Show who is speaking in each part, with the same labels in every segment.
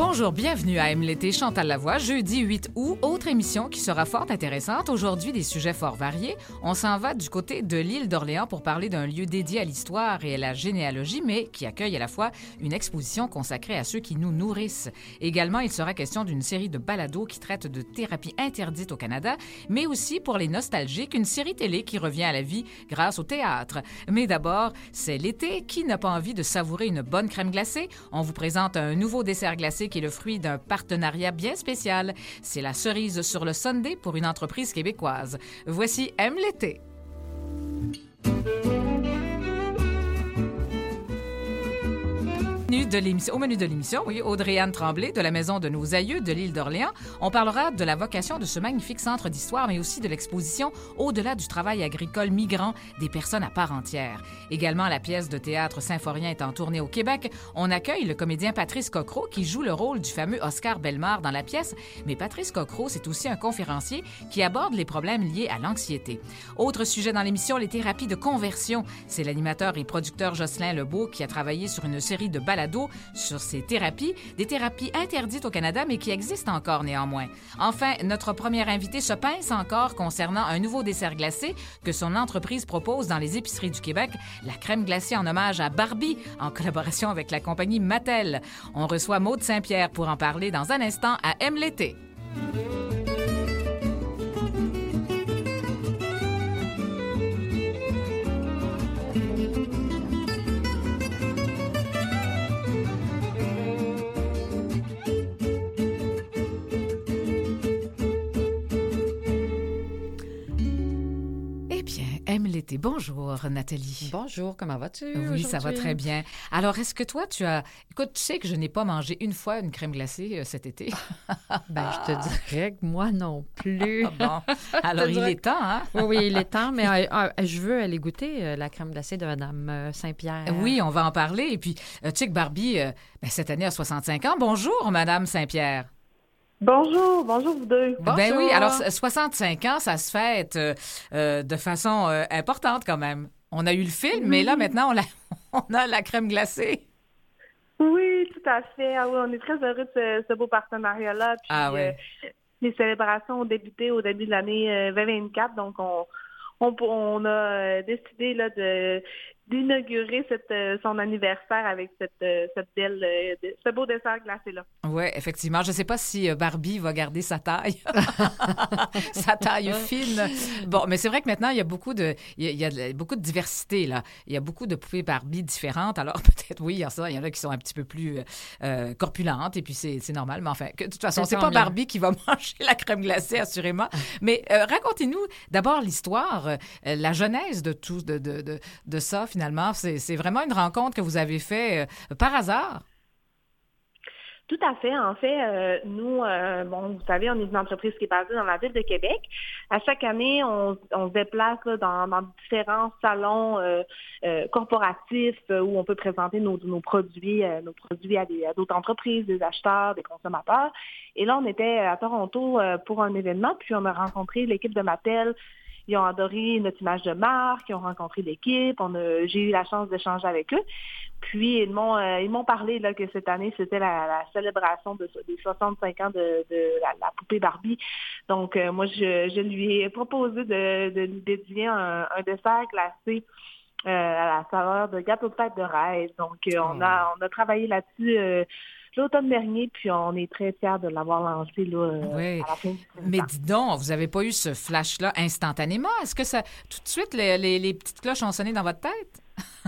Speaker 1: Bonjour, bienvenue à Aime l'été, Chantal Lavoie, jeudi 8 août, autre émission qui sera fort intéressante. Aujourd'hui, des sujets fort variés. On s'en va du côté de l'île d'Orléans pour parler d'un lieu dédié à l'histoire et à la généalogie, mais qui accueille à la fois une exposition consacrée à ceux qui nous nourrissent. Également, il sera question d'une série de balados qui traite de thérapies interdites au Canada, mais aussi pour les nostalgiques, une série télé qui revient à la vie grâce au théâtre. Mais d'abord, c'est l'été. Qui n'a pas envie de savourer une bonne crème glacée? On vous présente un nouveau dessert glacé qui est le fruit d'un partenariat bien spécial. C'est la cerise sur le sundae pour une entreprise québécoise. Voici Aime l'été. Au menu de l'émission, oui, Audrey-Anne Tremblay de la Maison de nos aïeux de l'île d'Orléans. On parlera de la vocation de ce magnifique centre d'histoire, mais aussi de l'exposition Au-delà du travail agricole migrant des personnes à part entière. Également, la pièce de théâtre Symphorien est en tournée au Québec. On accueille le comédien Patrice Cocro qui joue le rôle du fameux Oscar Bellemare dans la pièce. Mais Patrice Cocro, c'est aussi un conférencier qui aborde les problèmes liés à l'anxiété. Autre sujet dans l'émission, les thérapies de conversion. C'est l'animateur et producteur Jocelyn Lebeau qui a travaillé sur une série de balados sur ces thérapies, des thérapies interdites au Canada, mais qui existent encore néanmoins. Enfin, notre première invitée se pince encore concernant un nouveau dessert glacé que son entreprise propose dans les épiceries du Québec, la crème glacée en hommage à Barbie, en collaboration avec la compagnie Mattel. On reçoit Maude Saint-Pierre pour en parler dans un instant à Aime l'été. Aime l'été. Bonjour, Nathalie.
Speaker 2: Bonjour, comment vas-tu
Speaker 1: Oui, ça va très bien. Alors, est-ce que toi, Écoute, tu sais que je n'ai pas mangé une fois une crème glacée cet été.
Speaker 2: Je te dirais que moi non plus.
Speaker 1: Bon, alors il est temps, hein?
Speaker 2: Oui, il est temps, mais je veux aller goûter la crème glacée de Mme Saint-Pierre.
Speaker 1: Oui, on va en parler. Et puis, tu sais que Barbie, cette année, a 65 ans. Bonjour, Mme Saint-Pierre.
Speaker 3: Bonjour vous deux.
Speaker 1: Bonjour. Ben oui, alors 65 ans, ça se fête de façon importante quand même. On a eu le film, mais là maintenant on a la crème glacée.
Speaker 3: Oui, tout à fait. Ah oui, on est très heureux de ce beau partenariat-là. Puis, les célébrations ont débuté au début de l'année 2024, donc on a décidé là d'inaugurer son anniversaire avec ce beau dessert glacé-là.
Speaker 1: Oui, effectivement. Je ne sais pas si Barbie va garder sa taille. Sa taille fine. Bon, mais c'est vrai que maintenant, il y a beaucoup de diversité, là. Il y a beaucoup de poupées Barbie différentes. Alors, peut-être, oui, il y a ça. Il y en a qui sont un petit peu plus corpulentes, et puis c'est normal. Mais enfin, de toute façon, c'est pas Barbie qui va manger la crème glacée, assurément. Mais racontez-nous d'abord l'histoire, la genèse de tout, de ça, finalement. C'est vraiment une rencontre que vous avez fait par hasard?
Speaker 3: Tout à fait. En fait, nous, vous savez, on est une entreprise qui est basée dans la ville de Québec. À chaque année, on se déplace là, dans différents salons corporatifs où on peut présenter nos produits à d'autres entreprises, des acheteurs, des consommateurs. Et là, on était à Toronto pour un événement, puis on a rencontré l'équipe de Mattel. Ils ont adoré notre image de marque, ils ont rencontré l'équipe, j'ai eu la chance d'échanger avec eux. Puis ils m'ont parlé là que cette année, c'était la célébration des 65 ans de la poupée Barbie. Donc moi, je lui ai proposé de lui dédier un dessert glacé à la saveur de gâteau de fête de rêve. Donc on a travaillé là-dessus l'automne dernier, puis on est très fiers de l'avoir lancé là,
Speaker 1: oui.
Speaker 3: À la fin du
Speaker 1: Mais dis donc, vous n'avez pas eu ce flash-là instantanément? Est-ce que ça, tout de suite, les petites cloches ont sonné dans votre tête?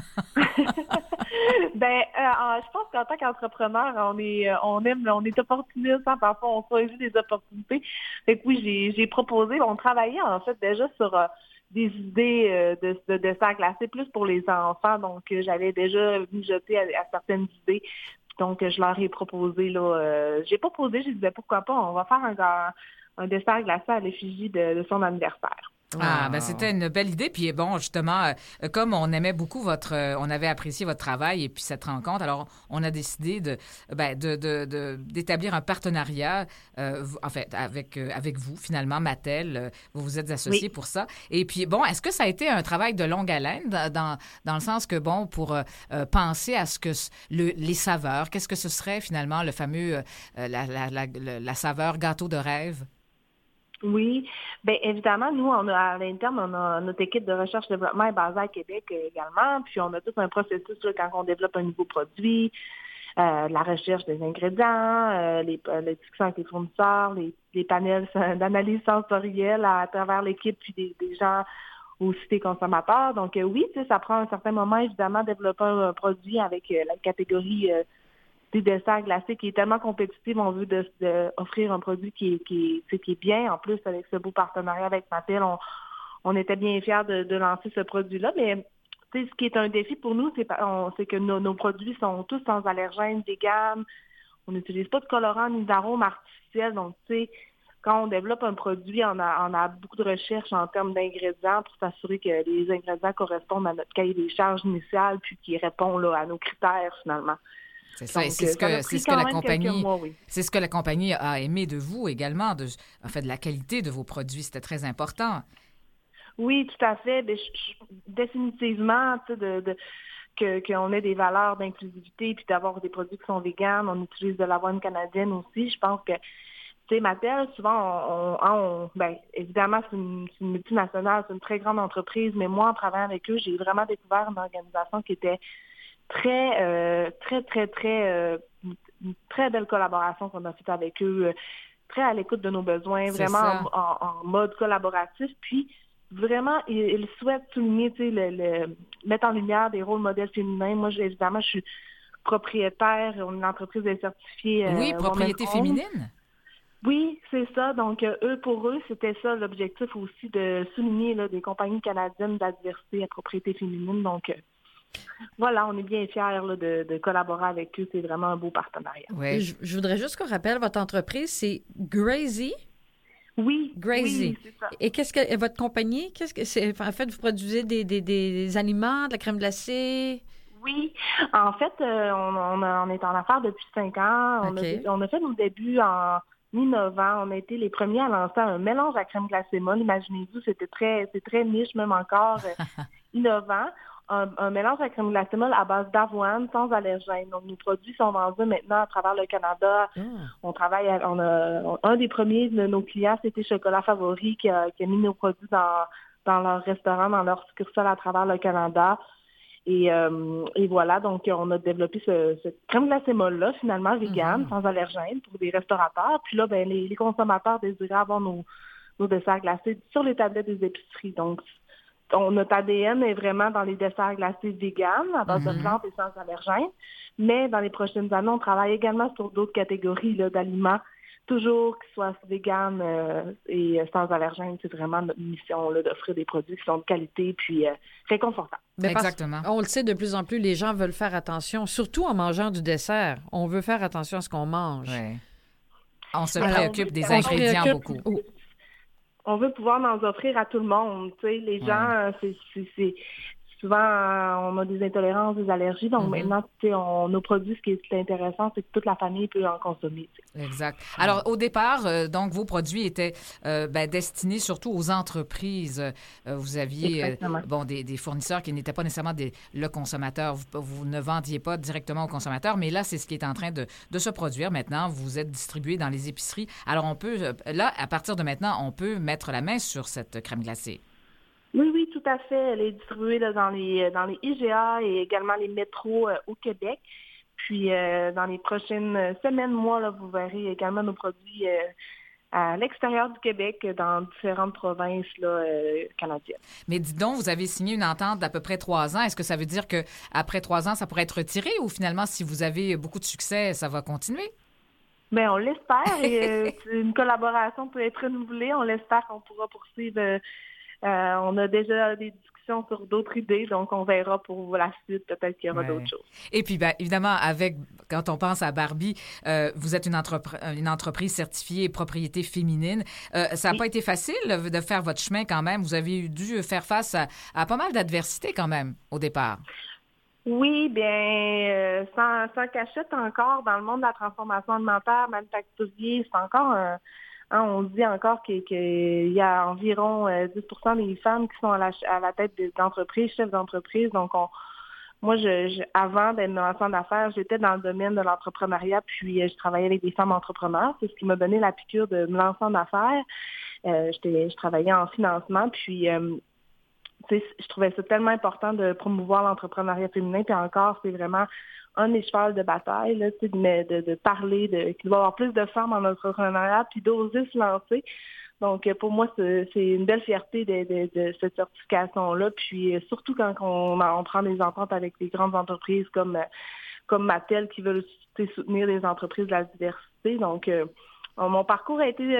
Speaker 3: Je pense qu'en tant qu'entrepreneur, on est opportuniste, hein, parfois on choisit des opportunités. Fait que oui, j'ai proposé, on travaillait en fait déjà sur des idées de dessert glacé plus pour les enfants, donc j'avais déjà mijoté à certaines idées. Donc, je leur ai proposé, là, j'ai proposé, je disais pourquoi pas, on va faire un dessert glacé à l'effigie de son anniversaire.
Speaker 1: C'était une belle idée. Puis bon, justement, comme on aimait beaucoup on avait apprécié votre travail et puis cette rencontre, alors on a décidé d'établir un partenariat, avec vous, finalement, Mattel. Vous vous êtes associés pour ça. Et puis bon, est-ce que ça a été un travail de longue haleine dans le sens que, bon, pour penser à ce que les saveurs, qu'est-ce que ce serait finalement le fameux, la saveur gâteau de rêve?
Speaker 3: Oui, bien évidemment, nous, à l'interne, on a notre équipe de recherche-développement est basée à Québec également, puis on a tout un processus là, quand on développe un nouveau produit, la recherche des ingrédients, les discussions avec les fournisseurs, les panels d'analyse sensorielle à travers l'équipe, puis des gens aussi des consommateurs. Donc oui, ça prend un certain moment, évidemment, développer un produit avec la catégorie des desserts glacés qui est tellement compétitive, on veut offrir un produit qui est bien. En plus, avec ce beau partenariat avec Mattel, on était bien fiers de lancer ce produit-là. Mais ce qui est un défi pour nous, c'est que nos produits sont tous sans allergènes, véganes. On n'utilise pas de colorants ni d'arômes artificiels. Donc, quand on développe un produit, on a beaucoup de recherches en termes d'ingrédients pour s'assurer que les ingrédients correspondent à notre cahier des charges initial puis qui répond là, à nos critères finalement.
Speaker 1: C'est ça, et c'est ce que la compagnie a aimé de vous également, de la qualité de vos produits. C'était très important.
Speaker 3: Oui, tout à fait. Définitivement, qu'on ait des valeurs d'inclusivité puis d'avoir des produits qui sont véganes. On utilise de l'avoine canadienne aussi. Je pense que, Mattel, souvent, évidemment, c'est une multinationale, c'est une très grande entreprise, mais moi, en travaillant avec eux, j'ai vraiment découvert une organisation qui était très belle collaboration qu'on a faite avec eux, très à l'écoute de nos besoins, vraiment en mode collaboratif. Puis, vraiment, ils souhaitent souligner, mettre en lumière des rôles modèles féminins. Moi, évidemment, je suis propriétaire, on est une entreprise certifiée.
Speaker 1: Oui, propriété féminine.
Speaker 3: Oui, c'est ça. Donc, pour eux, c'était ça l'objectif aussi, de souligner des compagnies canadiennes de diversité à propriété féminine. Donc, voilà, on est bien fiers là, de collaborer avec eux. C'est vraiment un beau partenariat.
Speaker 2: Oui. Je voudrais juste qu'on rappelle, votre entreprise, c'est Grazie.
Speaker 3: Oui,
Speaker 2: Grazie.
Speaker 3: Oui, c'est ça.
Speaker 2: Et qu'est-ce que votre compagnie, qu'est-ce que c'est? En fait, vous produisez des aliments, de la crème glacée?
Speaker 3: Oui. En fait, on est en affaires depuis 5 ans.
Speaker 2: Okay.
Speaker 3: On a fait nos débuts en mi-novembre. On a été les premiers à lancer un mélange à crème glacée molle. Imaginez-vous, c'est très niche, même encore innovant. Un mélange à crème glacée molle à base d'avoine sans allergènes. Donc, nos produits sont vendus maintenant à travers le Canada. On travaille, un des premiers de nos clients, c'était Chocolat Favori, qui a mis nos produits dans leur restaurant, dans leur succursale à travers le Canada. Et voilà, donc on a développé ce crème glacée molle-là, finalement, vegan, sans allergènes, pour des restaurateurs. Puis là, les consommateurs désiraient avoir nos desserts glacés sur les tablettes des épiceries. Donc, notre ADN est vraiment dans les desserts glacés véganes, à base de plantes et sans allergènes. Mais dans les prochaines années, on travaille également sur d'autres catégories d'aliments, toujours qui soient véganes et sans allergènes. C'est vraiment notre mission là, d'offrir des produits qui sont de qualité puis réconfortables.
Speaker 2: Exactement. On le sait, de plus en plus, les gens veulent faire attention, surtout en mangeant du dessert. On veut faire attention à ce qu'on mange.
Speaker 1: Ouais. On se préoccupe des ingrédients beaucoup.
Speaker 3: On veut pouvoir en offrir à tout le monde. Les gens, c'est souvent, on a des intolérances, des allergies. Donc maintenant, nos produits, ce qui est intéressant, c'est que toute la famille peut en consommer.
Speaker 1: Exact. Alors, au départ, donc, vos produits étaient destinés surtout aux entreprises. Vous aviez des fournisseurs qui n'étaient pas nécessairement le consommateur. Vous ne vendiez pas directement au consommateur, mais là, c'est ce qui est en train de se produire maintenant. Vous êtes distribué dans les épiceries. Alors, on peut, là, à partir de maintenant, on peut mettre la main sur cette crème glacée.
Speaker 3: Oui, tout à fait. Elle est distribuée là, dans les IGA et également les métros au Québec. Puis, dans les prochaines semaines, mois, là, vous verrez également nos produits à l'extérieur du Québec, dans différentes provinces là, canadiennes.
Speaker 1: Mais dites donc, vous avez signé une entente d'à peu près 3 ans. Est-ce que ça veut dire qu'après 3 ans, ça pourrait être retiré ou finalement, si vous avez beaucoup de succès, ça va continuer?
Speaker 3: Bien, on l'espère. Et une collaboration peut être renouvelée. On l'espère qu'on pourra poursuivre On a déjà des discussions sur d'autres idées, donc on verra pour la suite, peut-être qu'il y aura d'autres choses.
Speaker 1: Et puis, bien, évidemment, quand on pense à Barbie, vous êtes une entreprise certifiée propriété féminine. Ça n'a pas été facile de faire votre chemin quand même. Vous avez dû faire face à pas mal d'adversités quand même au départ.
Speaker 3: Oui, bien, sans cachette encore, dans le monde de la transformation alimentaire, manufacturier, c'est encore on dit encore qu'il y a environ 10% des femmes qui sont à la tête d'entreprises, chefs d'entreprise. Donc, moi, avant d'être dans l'ensemble d'affaires, j'étais dans le domaine de l'entrepreneuriat, puis je travaillais avec des femmes entrepreneurs. C'est ce qui m'a donné la piqûre de me lancer en affaires. Je travaillais en financement, puis je trouvais ça tellement important de promouvoir l'entrepreneuriat féminin. Puis encore, c'est vraiment un des chevals de bataille, là, de parler qu'il va y avoir plus de femmes en entrepreneuriat, puis d'oser se lancer. Donc, pour moi, c'est une belle fierté de cette certification-là. Puis, surtout quand on prend des ententes avec des grandes entreprises comme Mattel qui veulent soutenir les entreprises de la diversité. Donc, mon parcours a été,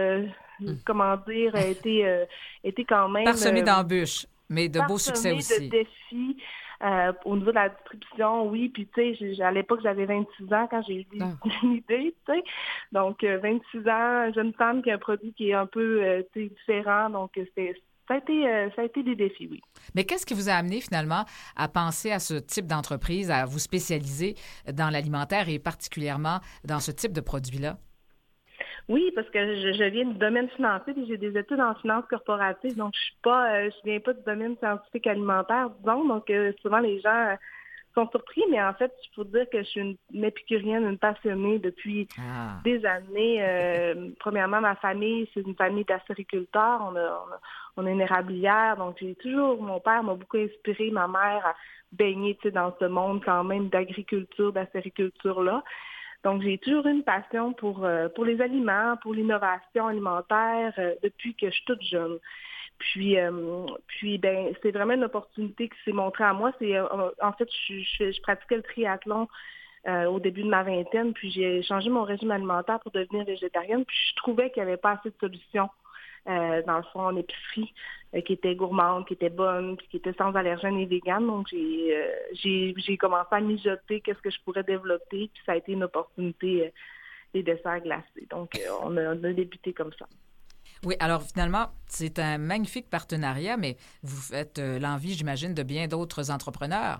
Speaker 3: a été quand même...
Speaker 1: Parsemé d'embûches, mais de beaux succès aussi.
Speaker 3: De défis. Au niveau de la distribution, oui. Puis, tu sais, à l'époque, j'avais 26 ans quand j'ai eu l'idée, tu sais. Donc, 26 ans, jeune femme qui a un produit qui est un peu différent. Donc, ça a été des défis, oui.
Speaker 1: Mais qu'est-ce qui vous a amené, finalement, à penser à ce type d'entreprise, à vous spécialiser dans l'alimentaire et particulièrement dans ce type de produit-là?
Speaker 3: Oui, parce que je viens du domaine financier et j'ai des études en finance corporative, donc je viens pas du domaine scientifique alimentaire, disons, donc souvent les gens sont surpris, mais en fait, il faut dire que je suis une épicurienne, une passionnée depuis des années. Premièrement, ma famille, c'est une famille d'acériculteurs, on a une érablière, donc mon père m'a beaucoup inspiré, ma mère a baigné dans ce monde quand même d'agriculture, d'acériculture-là. Donc, j'ai toujours eu une passion pour les aliments, pour l'innovation alimentaire depuis que je suis toute jeune. Puis ben, c'est vraiment une opportunité qui s'est montrée à moi. En fait, je pratiquais le triathlon au début de ma vingtaine, puis j'ai changé mon régime alimentaire pour devenir végétarienne. Puis je trouvais qu'il n'y avait pas assez de solutions dans le fond en épicerie qui étaient gourmandes, qui étaient bonnes, puis qui étaient sans allergènes et véganes. Donc j'ai commencé à mijoter qu'est-ce que je pourrais développer, puis ça a été une opportunité des desserts glacés. Donc on a débuté comme ça.
Speaker 1: Oui, alors finalement, c'est un magnifique partenariat, mais vous faites l'envie, j'imagine, de bien d'autres entrepreneurs.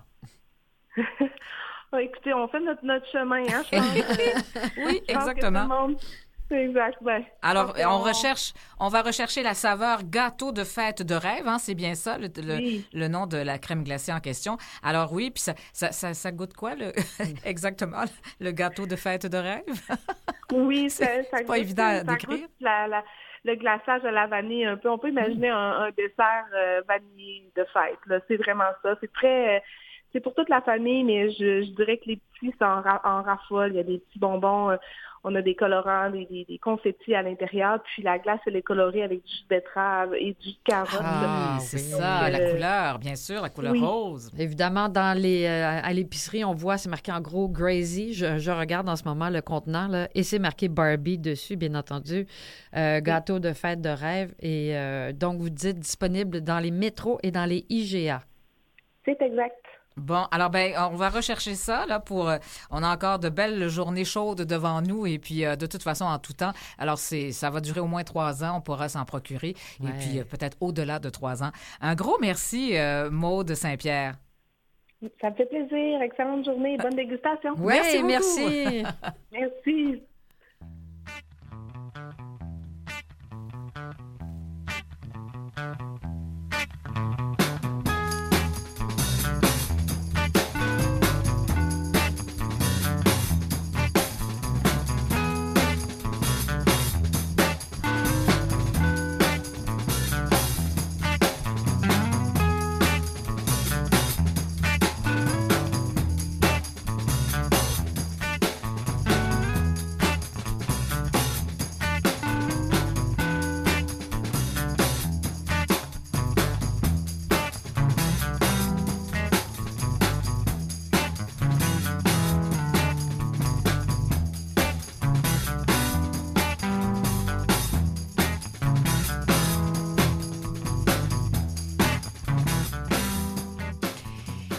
Speaker 3: Écoutez, on fait notre chemin, hein, je pense.
Speaker 1: Oui, exactement.
Speaker 3: C'est exact, ouais.
Speaker 1: Alors, on va rechercher la saveur gâteau de fête de rêve, hein, c'est bien ça, le nom de la crème glacée en question. Alors oui, puis ça goûte quoi, exactement, le gâteau de fête de rêve?
Speaker 3: Oui,
Speaker 1: c'est pas évident à décrire.
Speaker 3: Le glaçage à la vanille un peu. On peut imaginer un dessert vanillé de fête, là. C'est vraiment ça. C'est très... c'est pour toute la famille, mais je dirais que les petits, c'est en raffolent. Il y a des petits bonbons... on a des colorants, des confettis à l'intérieur, puis la glace, elle est colorée avec du jus de betterave et du jus de carotte.
Speaker 1: Ah, c'est ça, la couleur, bien sûr, la couleur rose.
Speaker 2: Évidemment, à l'épicerie, on voit, c'est marqué en gros Grazy. Je regarde en ce moment le contenant, là, et c'est marqué Barbie dessus, bien entendu. Gâteau de fête de rêve. Et donc, vous dites disponible dans les métros et dans les IGA.
Speaker 3: C'est exact.
Speaker 1: Bon, alors on va rechercher ça là on a encore de belles journées chaudes devant nous et puis de toute façon en tout temps. Alors ça va durer au moins 3 ans, on pourra s'en procurer et puis peut-être au-delà de 3 ans. Un gros merci Maude Saint-Pierre.
Speaker 3: Ça me fait plaisir, excellente journée, bonne dégustation.
Speaker 2: Oui, merci.
Speaker 3: Merci.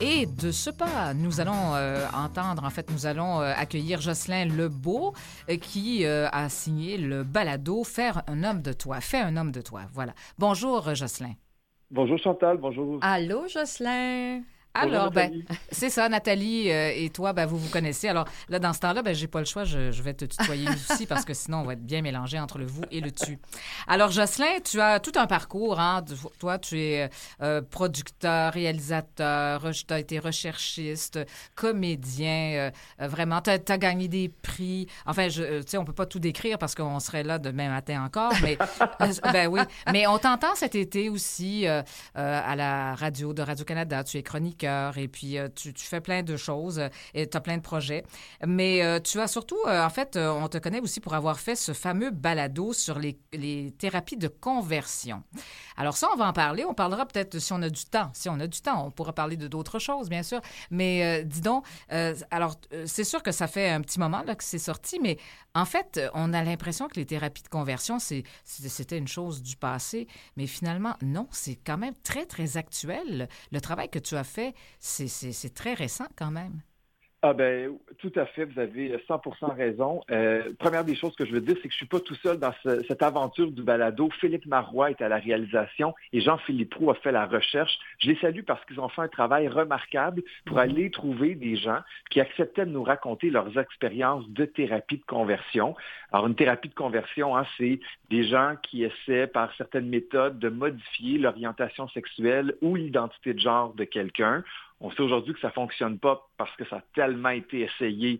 Speaker 1: Et de ce pas, nous allons nous allons accueillir Jocelyn Lebeau qui a signé le balado « Faire un homme de toi ». Fais un homme de toi, voilà. Bonjour, Jocelyn.
Speaker 4: Bonjour Chantal, bonjour.
Speaker 2: Allô, Jocelyn.
Speaker 1: Alors, c'est ça, Nathalie et toi, vous vous connaissez. Alors, là, dans ce temps-là, j'ai pas le choix, je vais te tutoyer aussi parce que sinon, on va être bien mélangé entre le vous et le tu. Alors, Jocelyn, tu as tout un parcours, hein. Toi, tu es producteur, réalisateur, tu as été recherchiste, comédien, vraiment, tu as gagné des prix. Enfin, tu sais, on peut pas tout décrire parce qu'on serait là demain matin encore, mais oui. Mais on t'entend cet été aussi à la radio de Radio-Canada. Tu es chroniqueur. Et puis, tu fais plein de choses et tu as plein de projets. Mais tu as surtout, on te connaît aussi pour avoir fait ce fameux balado sur les thérapies de conversion. Alors ça, on va en parler. On parlera peut-être si on a du temps. Si on a du temps, on pourra parler d'autres choses, bien sûr. Mais dis donc, c'est sûr que ça fait un petit moment là, que c'est sorti, mais en fait, on a l'impression que les thérapies de conversion, c'était une chose du passé. Mais finalement, non, c'est quand même très, très actuel. Le travail que tu as fait, c'est très récent quand même.
Speaker 4: Ah tout à fait, vous avez 100% raison. Première des choses que je veux dire, c'est que je suis pas tout seul dans cette aventure du balado. Philippe Marois est à la réalisation et Jean-Philippe Roux a fait la recherche. Je les salue parce qu'ils ont fait un travail remarquable pour aller trouver des gens qui acceptaient de nous raconter leurs expériences de thérapie de conversion. Alors, une thérapie de conversion, c'est des gens qui essaient par certaines méthodes de modifier l'orientation sexuelle ou l'identité de genre de quelqu'un. On sait aujourd'hui que ça ne fonctionne pas parce que ça a tellement été essayé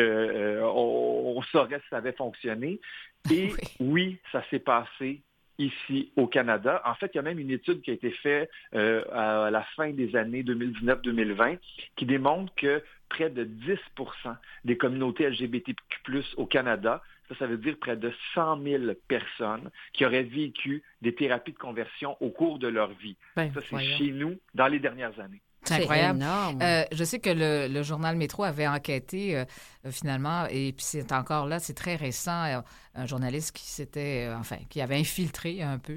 Speaker 4: qu'on saurait si ça avait fonctionné. Et oui, ça s'est passé ici au Canada. En fait, il y a même une étude qui a été faite à la fin des années 2019-2020 qui démontre que près de 10% des communautés LGBTQ+ au Canada, ça veut dire près de 100 000 personnes qui auraient vécu des thérapies de conversion au cours de leur vie. Ça, c'est chez nous dans les dernières années.
Speaker 1: C'est incroyable.
Speaker 2: Énorme.
Speaker 1: Je sais que le journal Métro avait enquêté finalement, et puis c'est encore là, c'est très récent, un journaliste qui avait infiltré un peu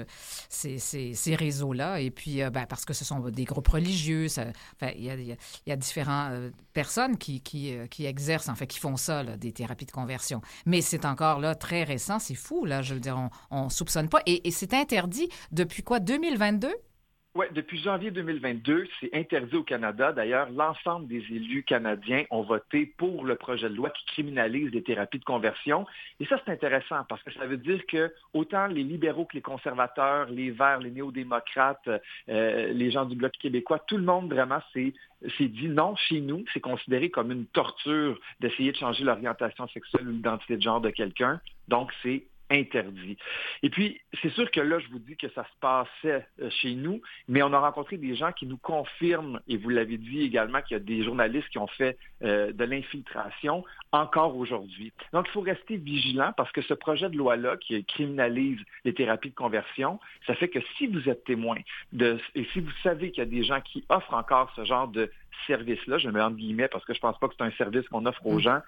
Speaker 1: ces réseaux-là, et puis parce que ce sont des groupes religieux, il y a différentes personnes qui exercent, qui font ça, là, des thérapies de conversion. Mais c'est encore là très récent, c'est fou, là, je veux dire, on soupçonne pas. Et c'est interdit depuis quoi, 2022?
Speaker 4: Oui, depuis janvier 2022, c'est interdit au Canada. D'ailleurs, l'ensemble des élus canadiens ont voté pour le projet de loi qui criminalise les thérapies de conversion. Et ça, c'est intéressant parce que ça veut dire que autant les libéraux que les conservateurs, les Verts, les néo-démocrates, les gens du Bloc québécois, tout le monde vraiment s'est dit non, chez nous, c'est considéré comme une torture d'essayer de changer l'orientation sexuelle ou l'identité de genre de quelqu'un. Donc, c'est interdit. Et puis, c'est sûr que là, je vous dis que ça se passait chez nous, mais on a rencontré des gens qui nous confirment, et vous l'avez dit également, qu'il y a des journalistes qui ont fait de l'infiltration encore aujourd'hui. Donc, il faut rester vigilant parce que ce projet de loi-là qui criminalise les thérapies de conversion, ça fait que si vous êtes témoin et si vous savez qu'il y a des gens qui offrent encore ce genre de service-là, je mets entre guillemets parce que je pense pas que c'est un service qu'on offre aux gens,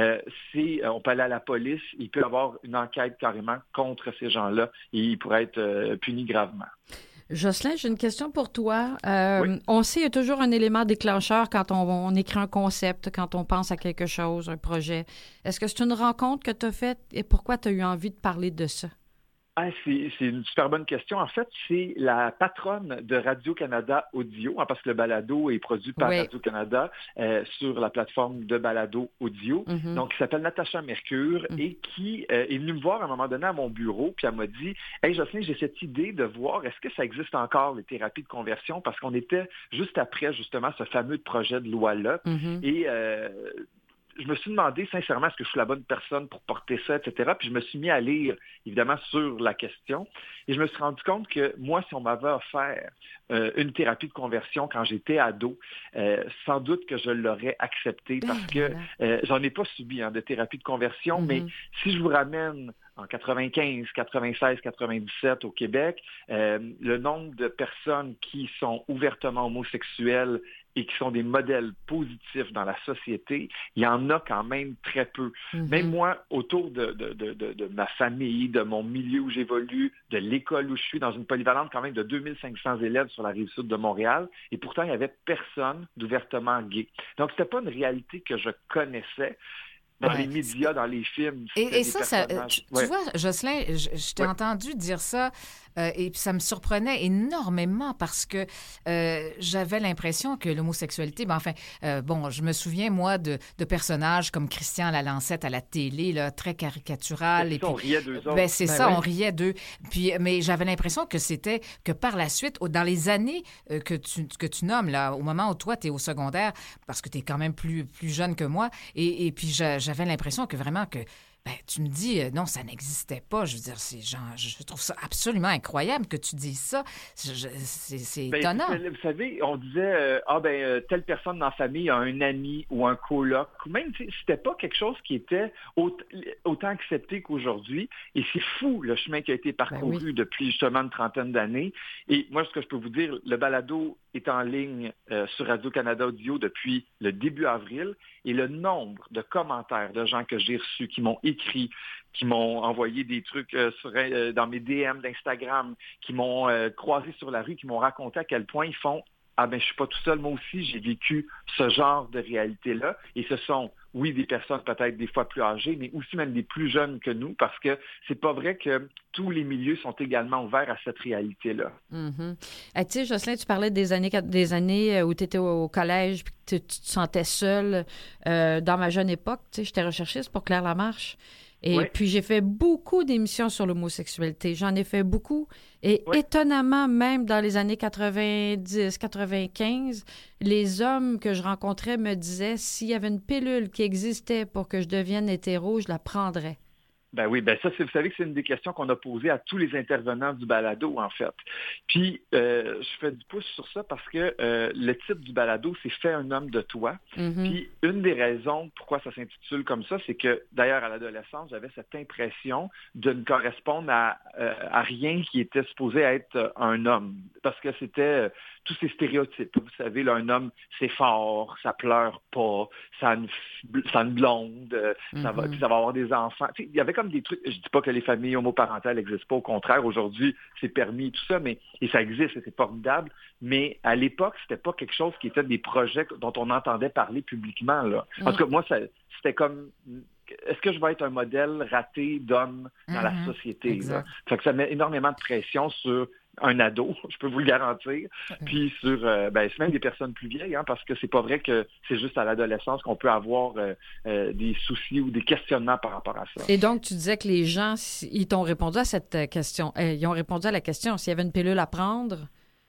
Speaker 4: on peut aller à la police, il peut y avoir une enquête carrément contre ces gens-là et ils pourraient être punis gravement.
Speaker 2: Jocelyn, j'ai une question pour toi.
Speaker 4: Oui.
Speaker 2: On sait qu'il y a toujours un élément déclencheur quand on écrit un concept, quand on pense à quelque chose, un projet. Est-ce que c'est une rencontre que tu as faite et pourquoi tu as eu envie de parler de ça?
Speaker 4: C'est une super bonne question. En fait, c'est la patronne de Radio-Canada Audio, parce que le balado est produit par Radio-Canada sur la plateforme de balado audio. Mm-hmm. Donc, qui s'appelle Natacha Mercure et qui est venue me voir à un moment donné à mon bureau, puis elle m'a dit « Hey Jocelyn, j'ai cette idée de voir est-ce que ça existe encore, les thérapies de conversion? » Parce qu'on était juste après, justement, ce fameux projet de loi-là. Mm-hmm. Et je me suis demandé sincèrement est-ce que je suis la bonne personne pour porter ça, etc. Puis je me suis mis à lire, évidemment, sur la question. Et je me suis rendu compte que moi, si on m'avait offert une thérapie de conversion quand j'étais ado, sans doute que je l'aurais accepté parce que j'en ai pas subi de thérapie de conversion. Mm-hmm. Mais si je vous ramène en 95, 96, 97 au Québec, le nombre de personnes qui sont ouvertement homosexuelles et qui sont des modèles positifs dans la société, il y en a quand même très peu. Même moi, autour de ma famille, de mon milieu où j'évolue, de l'école où je suis, dans une polyvalente quand même de 2500 élèves sur la rive sud de Montréal, et pourtant, il n'y avait personne d'ouvertement gay. Donc, c'était pas une réalité que je connaissais. Dans les médias, dans les films.
Speaker 1: Et ça, tu vois, Jocelyn, je t'ai entendu dire ça et puis ça me surprenait énormément parce que j'avais l'impression que l'homosexualité, je me souviens, moi, de personnages comme Christian Lalancette à la télé, là, très caricatural.
Speaker 4: On riait d'eux autres.
Speaker 1: On riait d'eux. Puis, mais j'avais l'impression que par la suite, dans les années que tu nommes, là, au moment où toi, tu es au secondaire, parce que tu es quand même plus jeune que moi, et puis j'avais l'impression que vraiment que tu me dis, non, ça n'existait pas. Je veux dire, je trouve ça absolument incroyable que tu dises ça. C'est étonnant.
Speaker 4: Vous savez, on disait, telle personne dans la famille a un ami ou un coloc. Même, c'était pas quelque chose qui était autant accepté qu'aujourd'hui. Et c'est fou, le chemin qui a été parcouru depuis justement une trentaine d'années. Et moi, ce que je peux vous dire, le balado est en ligne sur Radio-Canada Audio depuis le début avril. Et le nombre de commentaires de gens que j'ai reçus qui m'ont écrit, qui m'ont envoyé des trucs dans mes DM d'Instagram, qui m'ont croisé sur la rue, qui m'ont raconté à quel point ils font « Ah ben, je suis pas tout seul, moi aussi, j'ai vécu ce genre de réalité-là. » Et ce sont, oui, des personnes peut-être des fois plus âgées, mais aussi même des plus jeunes que nous, parce que c'est pas vrai que tous les milieux sont également ouverts à cette réalité-là.
Speaker 2: Tu sais, Jocelyn, tu parlais des années où tu étais au collège puis que tu te sentais seule. Dans ma jeune époque, tu sais, j'étais recherchiste pour Claire Lamarche. Et puis, j'ai fait beaucoup d'émissions sur l'homosexualité. J'en ai fait beaucoup. Et étonnamment, même dans les années 90, 95, les hommes que je rencontrais me disaient, s'il y avait une pilule qui existait pour que je devienne hétéro, je la prendrais.
Speaker 4: Ben oui, ça, vous savez que c'est une des questions qu'on a posées à tous les intervenants du balado, en fait. Puis, je fais du pouce sur ça parce que le titre du balado, c'est « Fais un homme de toi ». Puis, une des raisons pourquoi ça s'intitule comme ça, c'est que, d'ailleurs, à l'adolescence, j'avais cette impression de ne correspondre à rien qui était supposé être un homme. Parce que c'était tous ces stéréotypes. Vous savez, là, un homme, c'est fort, ça pleure pas, ça a une blonde, ça va avoir des enfants. Tu sais, il y avait comme des trucs, je dis pas que les familles homoparentales n'existent pas, au contraire, aujourd'hui, c'est permis et tout ça, et ça existe et c'est formidable, mais à l'époque, c'était pas quelque chose qui était des projets dont on entendait parler publiquement, là. En tout cas, moi, c'était comme... Est-ce que je vais être un modèle raté d'homme dans la société? Là? Fait que ça met énormément de pression sur un ado, je peux vous le garantir, puis sur c'est même des personnes plus vieilles, parce que c'est pas vrai que c'est juste à l'adolescence qu'on peut avoir des soucis ou des questionnements par rapport à ça.
Speaker 2: Et donc, tu disais que les gens, ils t'ont répondu à cette question. Ils ont répondu à la question, s'il y avait une pilule à prendre...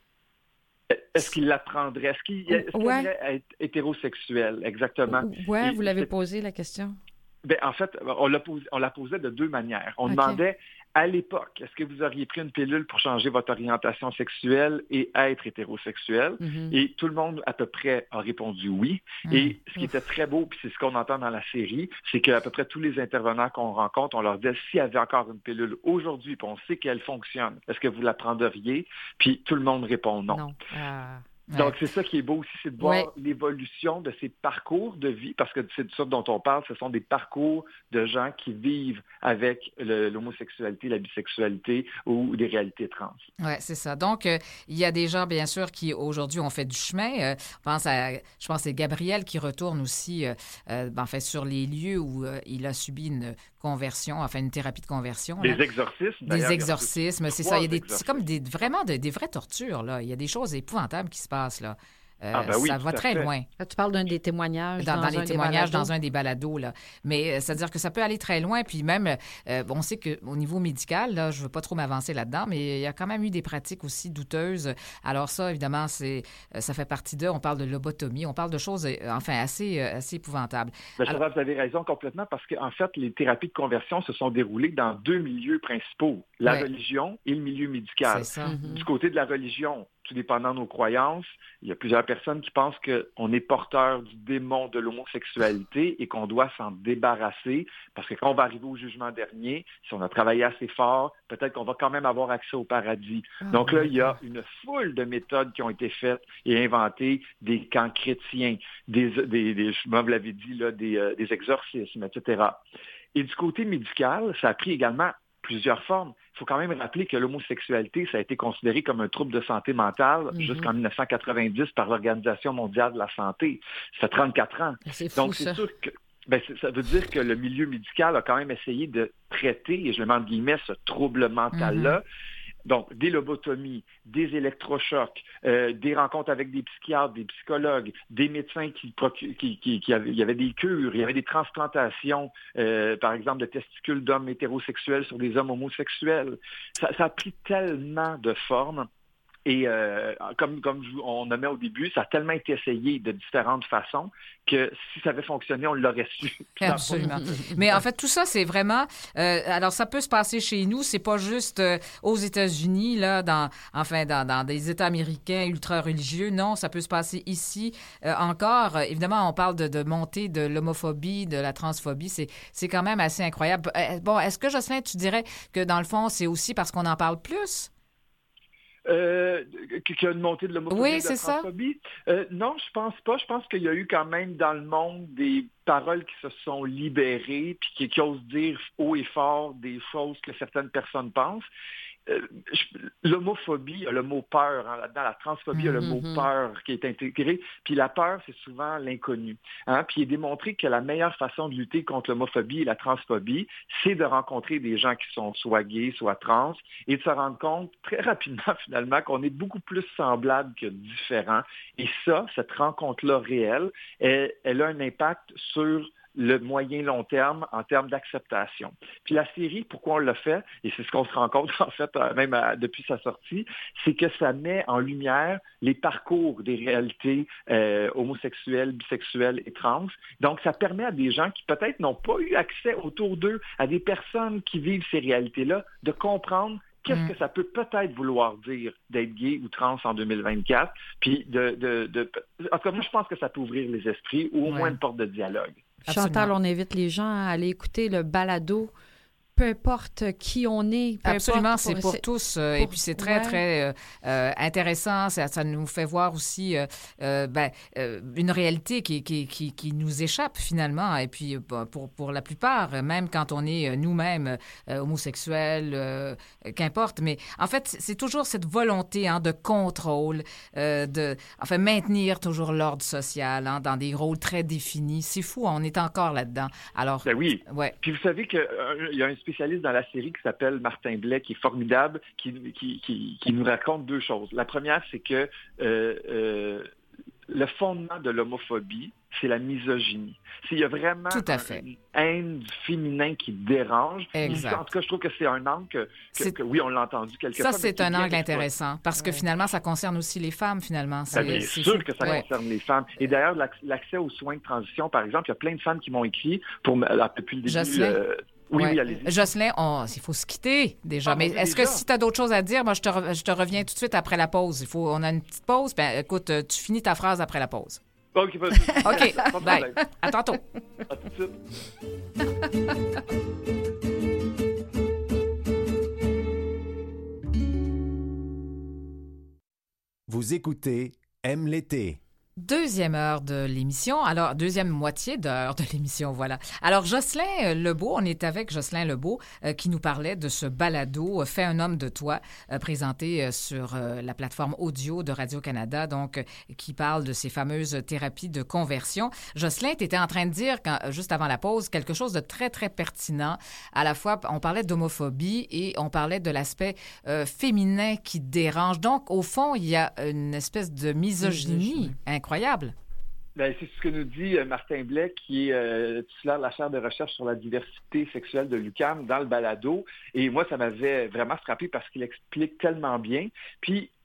Speaker 4: Est-ce qu'il la prendrait? Est-ce qu'il aimerait être hétérosexuel? Exactement.
Speaker 2: Oui, vous l'avez posé, la question.
Speaker 4: En fait, on la posait de deux manières. On demandait, à l'époque, est-ce que vous auriez pris une pilule pour changer votre orientation sexuelle et être hétérosexuel? Et tout le monde, à peu près, a répondu oui. Et ce qui était très beau, puis c'est ce qu'on entend dans la série, c'est qu'à peu près tous les intervenants qu'on rencontre, on leur dit, s'il y avait encore une pilule aujourd'hui, puis on sait qu'elle fonctionne, est-ce que vous la prendriez? Puis tout le monde répond non. Donc, c'est ça qui est beau aussi, c'est de voir l'évolution de ces parcours de vie, parce que c'est de ça dont on parle, ce sont des parcours de gens qui vivent avec l'homosexualité, la bisexualité ou des réalités trans.
Speaker 1: Oui, c'est ça. Donc, il y a des gens, bien sûr, qui aujourd'hui ont fait du chemin. Je pense que c'est Gabriel qui retourne aussi sur les lieux où il a subi une conversion, une thérapie de conversion.
Speaker 4: Des exorcismes.
Speaker 1: Des exorcismes, c'est ça. C'est comme vraiment des vraies tortures, là. Il y a des choses épouvantables qui se passent, là. Ça va très loin.
Speaker 2: Là, tu parles d'un des témoignages
Speaker 1: dans les témoignages dans un des balados, là. Mais c'est-à-dire que ça peut aller très loin. Puis même, on sait qu'au niveau médical, là, je ne veux pas trop m'avancer là-dedans, mais il y a quand même eu des pratiques aussi douteuses. Alors ça, évidemment, ça fait partie d'eux. On parle de lobotomie, on parle de choses, assez épouvantables.
Speaker 4: Vous avez raison complètement, parce qu'en fait, les thérapies de conversion se sont déroulées dans deux milieux principaux, la religion et le milieu médical.
Speaker 1: C'est ça.
Speaker 4: Du côté de la religion, tout dépendant de nos croyances, il y a plusieurs personnes qui pensent qu'on est porteur du démon de l'homosexualité et qu'on doit s'en débarrasser parce que quand on va arriver au jugement dernier, si on a travaillé assez fort, peut-être qu'on va quand même avoir accès au paradis. Donc là, il y a une foule de méthodes qui ont été faites et inventées, des camps chrétiens, je vous l'avais dit, là, des exorcismes, etc. Et du côté médical, ça a pris également plusieurs formes. Il faut quand même rappeler que l'homosexualité, ça a été considéré comme un trouble de santé mentale jusqu'en 1990 par l'Organisation mondiale de la santé. Ça fait 34 ans.
Speaker 2: C'est fou,
Speaker 4: donc, c'est sûr que ça veut dire que le milieu médical a quand même essayé de traiter, et je le mets entre guillemets, ce trouble mental-là. Donc, des lobotomies, des électrochocs, des rencontres avec des psychiatres, des psychologues, des médecins il y avait des cures, il y avait des transplantations, par exemple, de testicules d'hommes hétérosexuels sur des hommes homosexuels. Ça a pris tellement de formes. Et comme on nommait au début, ça a tellement été essayé de différentes façons que si ça avait fonctionné, on l'aurait su.
Speaker 1: Absolument. Mais en fait, tout ça, c'est vraiment... alors, ça peut se passer chez nous. C'est pas juste aux États-Unis, là, dans des États américains ultra-religieux. Non, ça peut se passer ici encore. Évidemment, on parle de montée de l'homophobie, de la transphobie. C'est quand même assez incroyable. Bon, est-ce que, Jocelyn, tu dirais que, dans le fond, c'est aussi parce qu'on en parle plus?
Speaker 4: Qu'il y a une montée de l'homophobie,
Speaker 1: oui,
Speaker 4: de la transphobie. Non, je pense pas. Je pense qu'il y a eu quand même dans le monde des paroles qui se sont libérées puis qui osent dire haut et fort des choses que certaines personnes pensent. L'homophobie a le mot peur. Là-dedans, la transphobie a le mot peur qui est intégré. Puis la peur, c'est souvent l'inconnu. Puis il est démontré que la meilleure façon de lutter contre l'homophobie et la transphobie, c'est de rencontrer des gens qui sont soit gays, soit trans, et de se rendre compte très rapidement, finalement, qu'on est beaucoup plus semblables que différents. Et ça, cette rencontre-là réelle, elle a un impact sur le moyen-long terme en termes d'acceptation. Puis la série, pourquoi on l'a fait, et c'est ce qu'on se rend compte en fait, même depuis sa sortie, c'est que ça met en lumière les parcours des réalités homosexuelles, bisexuelles et trans. Donc ça permet à des gens qui peut-être n'ont pas eu accès autour d'eux, à des personnes qui vivent ces réalités-là, de comprendre qu'est-ce que ça peut peut-être vouloir dire d'être gay ou trans en 2024. Puis en tout cas, moi, je pense que ça peut ouvrir les esprits ou au moins une porte de dialogue.
Speaker 2: Chantal, on invite les gens à aller écouter le balado. Peu importe qui on est.
Speaker 1: Absolument, c'est pour tous. Et puis, c'est très, très intéressant. Ça nous fait voir aussi une réalité qui nous échappe finalement. Et puis, pour la plupart, même quand on est nous-mêmes homosexuels, qu'importe. Mais en fait, c'est toujours cette volonté de contrôle, maintenir toujours l'ordre social dans des rôles très définis. C'est fou, on est encore là-dedans. Alors,
Speaker 4: oui.
Speaker 1: Ouais.
Speaker 4: Puis, vous savez qu'il y a un spécialiste dans la série qui s'appelle Martin Blais, qui est formidable, qui nous raconte deux choses. La première, c'est que le fondement de l'homophobie, c'est la misogynie. Il y a vraiment une haine du féminin qui dérange.
Speaker 1: Exact.
Speaker 4: En tout cas, je trouve que c'est un angle que oui, on l'a entendu quelques fois.
Speaker 1: Ça, c'est un angle intéressant, parce que finalement, ça concerne aussi les femmes, finalement.
Speaker 4: Bien sûr que ça concerne les femmes. Et d'ailleurs, l'accès aux soins de transition, par exemple, il y a plein de femmes qui m'ont écrit depuis le début...
Speaker 1: Jocelyn?
Speaker 4: Oui, allez-y.
Speaker 1: Jocelyn, il faut se quitter déjà. Mais est-ce que si tu as d'autres choses à dire, moi, je te reviens tout de suite après la pause. On a une petite pause. Écoute, tu finis ta phrase après la pause.
Speaker 4: OK,
Speaker 1: bye. À tantôt.
Speaker 4: À tout de suite.
Speaker 5: Vous écoutez Aime l'été.
Speaker 1: Deuxième heure de l'émission. Alors, deuxième moitié d'heure de l'émission, voilà. Alors, Jocelyn Lebeau, on est avec Jocelyn Lebeau qui nous parlait de ce balado « Fais un homme de toi » présenté sur la plateforme audio de Radio-Canada, donc qui parle de ces fameuses thérapies de conversion. Jocelyn, tu étais en train de dire, juste avant la pause, quelque chose de très, très pertinent. À la fois, on parlait d'homophobie et on parlait de l'aspect féminin qui dérange. Donc, au fond, il y a une espèce de misogynie incroyable.
Speaker 4: C'est ce que nous dit Martin Blais, qui est titulaire de la chaire de recherche sur la diversité sexuelle de l'UQAM dans le balado. Et moi, ça m'avait vraiment frappé parce qu'il explique tellement bien. Puis,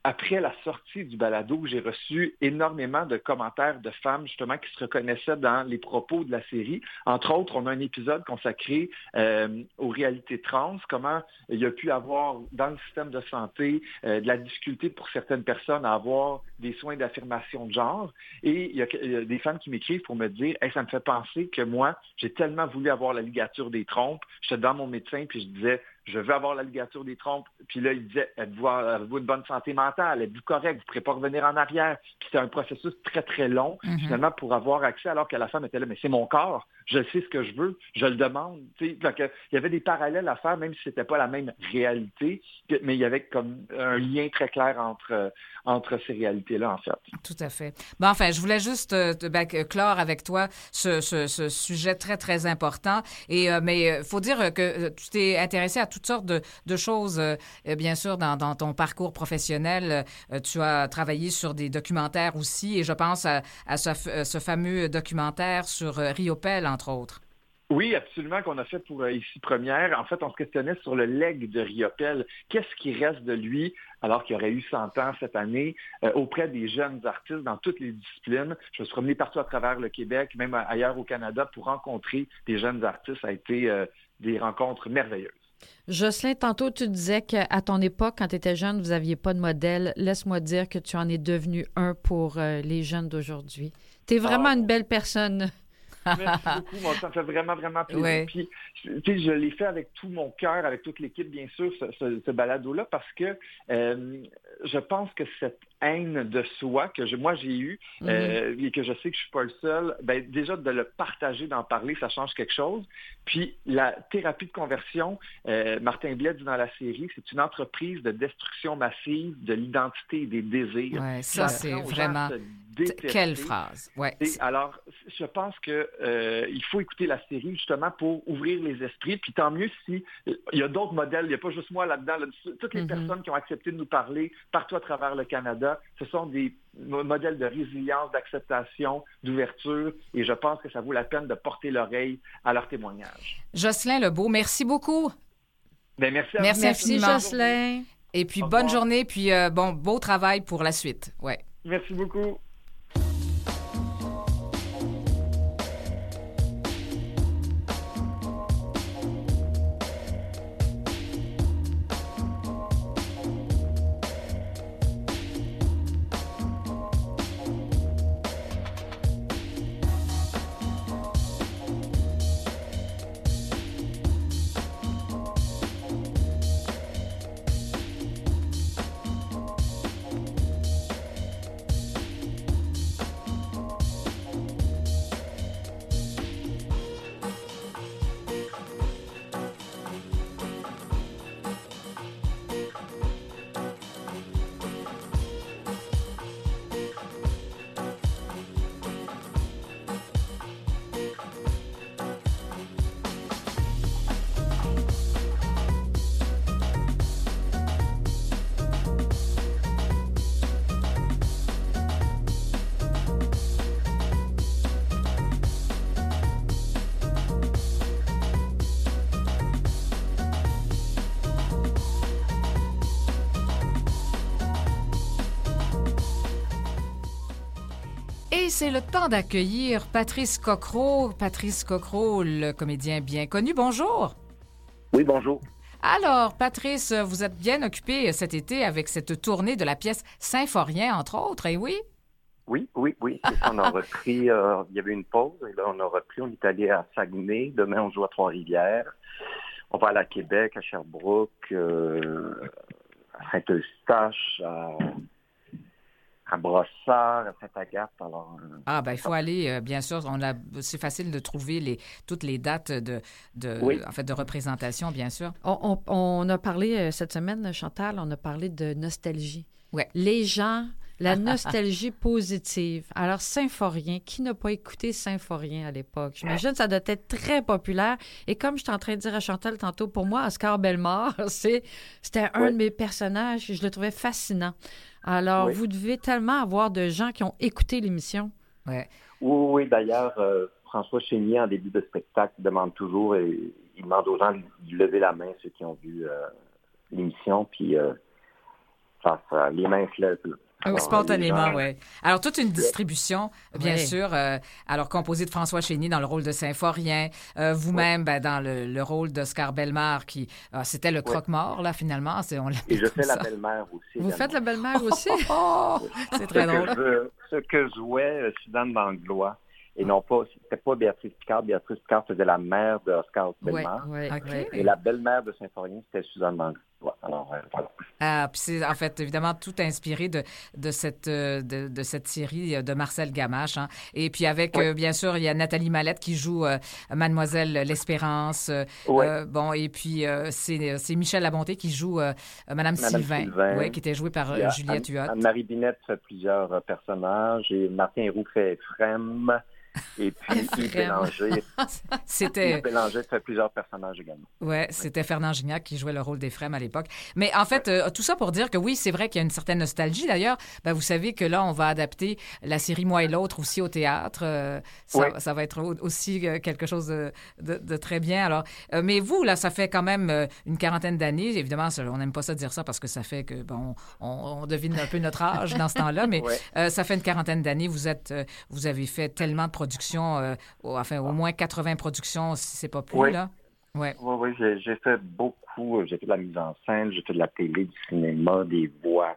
Speaker 4: après la sortie du balado, j'ai reçu énormément de commentaires de femmes, justement, qui se reconnaissaient dans les propos de la série. Entre autres, on a un épisode consacré aux réalités trans, comment il y a pu avoir, dans le système de santé, de la difficulté pour certaines personnes à avoir des soins d'affirmation de genre. Et il y a des femmes qui m'écrivent pour me dire hey, « ça me fait penser que moi, j'ai tellement voulu avoir la ligature des trompes. J'étais dans mon médecin, puis je disais « je veux avoir la ligature des trompes. » Puis là, il disait « avez-vous une bonne santé mentale? Êtes-vous correct? Vous ne pourrez pas revenir en arrière. » Puis c'était un processus très, très long, finalement, pour avoir accès, alors que la femme était là « mais c'est mon corps. Je sais ce que je veux. Je le demande. » Donc, il y avait des parallèles à faire, même si ce n'était pas la même réalité, mais il y avait comme un lien très clair entre ces réalités-là, en fait.
Speaker 1: Tout à fait. Bon, enfin, je voulais juste clore avec toi ce sujet très, très important. Mais il faut dire que tu t'es intéressé à toutes sortes de choses, bien sûr, dans ton parcours professionnel. Tu as travaillé sur des documentaires aussi, et je pense à ce fameux documentaire sur Riopelle, entre autres.
Speaker 4: Oui, absolument, qu'on a fait pour Ici Première. En fait, on se questionnait sur le legs de Riopelle. Qu'est-ce qui reste de lui, alors qu'il aurait eu 100 ans cette année, auprès des jeunes artistes dans toutes les disciplines. Je me suis promené partout à travers le Québec, même ailleurs au Canada, pour rencontrer des jeunes artistes. Ça a été des rencontres merveilleuses.
Speaker 2: Jocelyn, tantôt, tu disais qu'à ton époque, quand tu étais jeune, vous n'aviez pas de modèle. Laisse-moi dire que tu en es devenu un pour les jeunes d'aujourd'hui. Tu es vraiment une belle personne.
Speaker 4: Merci beaucoup. Moi, ça me fait vraiment, vraiment plaisir.
Speaker 1: Ouais.
Speaker 4: Puis, je l'ai fait avec tout mon cœur, avec toute l'équipe, bien sûr, ce balado-là, parce que je pense que cette haine de soi que moi j'ai eue et que je sais que je suis pas le seul, ben déjà de le partager, d'en parler, ça change quelque chose. Puis la thérapie de conversion, Martin Blais dit dans la série, c'est une entreprise de destruction massive de l'identité et des désirs.
Speaker 1: Ouais, ça c'est vraiment quelle phrase. Ouais.
Speaker 4: Et alors, je pense que il faut écouter la série justement pour ouvrir les esprits. Puis tant mieux si il y a d'autres modèles, il n'y a pas juste moi là-dedans. Toutes les personnes qui ont accepté de nous parler partout à travers le Canada, ce sont des modèles de résilience, d'acceptation, d'ouverture, et je pense que ça vaut la peine de porter l'oreille à leur témoignage.
Speaker 1: Jocelyn Lebeau, merci beaucoup.
Speaker 4: Bien, merci à
Speaker 1: merci
Speaker 4: vous.
Speaker 1: Infiniment.
Speaker 2: Jocelyn.
Speaker 1: Et puis bonne journée, puis beau travail pour la suite. Ouais.
Speaker 4: Merci beaucoup.
Speaker 1: Et c'est le temps d'accueillir Patrice Cocro. Patrice Cocro, le comédien bien connu. Bonjour.
Speaker 6: Oui, bonjour.
Speaker 1: Alors, Patrice, vous êtes bien occupé cet été avec cette tournée de la pièce Symphorien, entre autres, et oui?
Speaker 6: Oui. C'est ça, on a repris, il y avait une pause, et là, on a repris. On est allé à Saguenay. Demain, on joue à Trois-Rivières. On va aller à Québec, à Sherbrooke, à Saint-Eustache, à Brossard, à Sainte-Agathe. Alors,
Speaker 1: il faut aller, bien sûr. C'est facile de trouver toutes les dates de représentation, bien sûr.
Speaker 2: On a parlé cette semaine, Chantal, on a parlé de nostalgie.
Speaker 1: Ouais.
Speaker 2: Les gens, la nostalgie positive. Alors, Symphorien, qui n'a pas écouté Symphorien à l'époque? J'imagine que ça doit être très populaire. Et comme j'étais en train de dire à Chantal tantôt, pour moi, Oscar Bellemare, c'était un de mes personnages. Je le trouvais fascinant. Alors, vous devez tellement avoir de gens qui ont écouté l'émission.
Speaker 1: Ouais.
Speaker 6: Oui, d'ailleurs, François Chénier, en début de spectacle, demande toujours, et il demande aux gens de lever la main, ceux qui ont vu l'émission, puis les mains se lèvent. Alors,
Speaker 1: Spontanément,
Speaker 6: les gens-
Speaker 1: oui. Alors, toute une distribution, bien
Speaker 2: Oui.
Speaker 1: sûr. Alors, composée de François Chénier dans le rôle de Symphorien, vous-même dans le rôle d'Oscar Bellemare, qui c'était le croque-mort, là, finalement. On
Speaker 6: Et
Speaker 1: l'appelle
Speaker 6: je
Speaker 1: comme
Speaker 6: fais la
Speaker 1: ça.
Speaker 6: belle-mère aussi.
Speaker 2: Vous
Speaker 6: également.
Speaker 2: faites la belle-mère aussi?
Speaker 1: Oh, c'est très drôle.
Speaker 6: Ce que jouait Suzanne Langlois, et non pas, c'était pas Béatrice Picard. Béatrice Picard faisait la mère d'Oscar
Speaker 2: Oui,
Speaker 6: Bellemare.
Speaker 2: oui,
Speaker 1: OK.
Speaker 2: oui.
Speaker 6: Et la belle-mère de Symphorien, c'était Suzanne Langlois. Alors, voilà.
Speaker 1: Puis c'est en fait évidemment tout inspiré de cette série de Marcel Gamache. Hein. Et puis avec, bien sûr, il y a Nathalie Mallette qui joue Mademoiselle l'Espérance. Bon, et puis c'est Michel Labonté qui joue Madame Sylvain, qui était jouée par
Speaker 6: Il y a
Speaker 1: Juliette Huot.
Speaker 6: Anne-Marie Binette fait plusieurs personnages et Martin Roux fait Frem. Et puis Yves Bélanger.
Speaker 1: C'était...
Speaker 6: Yves Bélanger fait plusieurs personnages également.
Speaker 1: C'était Fernand Gignac qui jouait le rôle d'Éphrem à l'époque. Mais en fait, tout ça pour dire que oui, c'est vrai qu'il y a une certaine nostalgie. D'ailleurs, vous savez que là, on va adapter la série Moi et l'autre aussi au théâtre. Ça va être aussi quelque chose de très bien. Alors, mais vous, là, ça fait quand même une quarantaine d'années. Évidemment, on n'aime pas ça dire ça parce que ça fait que, on devine un peu notre âge dans ce temps-là. Mais ça fait une quarantaine d'années. Vous avez fait tellement de productions, au moins 80 productions, si c'est pas plus, là.
Speaker 6: Oui, j'ai fait beaucoup. J'ai fait de la mise en scène, j'ai fait de la télé, du cinéma, des voix.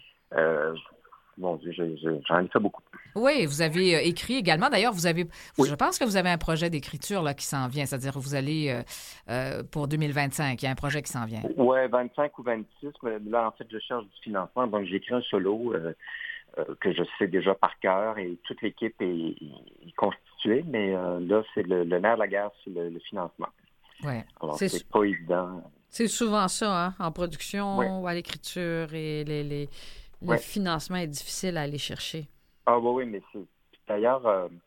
Speaker 6: Mon Dieu, j'en ai fait beaucoup.
Speaker 1: Oui, vous avez écrit également. D'ailleurs, je pense que vous avez un projet d'écriture là, qui s'en vient. C'est-à-dire que vous allez pour 2025. Il y a un projet qui s'en vient.
Speaker 6: Oui, 25 ou 26. Mais là, en fait, je cherche du financement. Donc, j'ai écrit un solo que je sais déjà par cœur et toute l'équipe est constituée. Mais là, c'est le nerf de la guerre, c'est le financement.
Speaker 1: Ouais.
Speaker 6: Alors, c'est pas évident.
Speaker 2: C'est souvent ça, hein, en production ou à l'écriture, et le financement est difficile à aller chercher.
Speaker 6: Ah oui, mais c'est... D'ailleurs,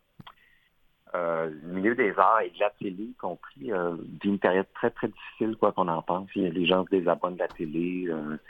Speaker 6: le milieu des arts et de la télé, y compris, vit une période très, très difficile, quoi qu'on en pense. Les gens se désabonnent de la télé,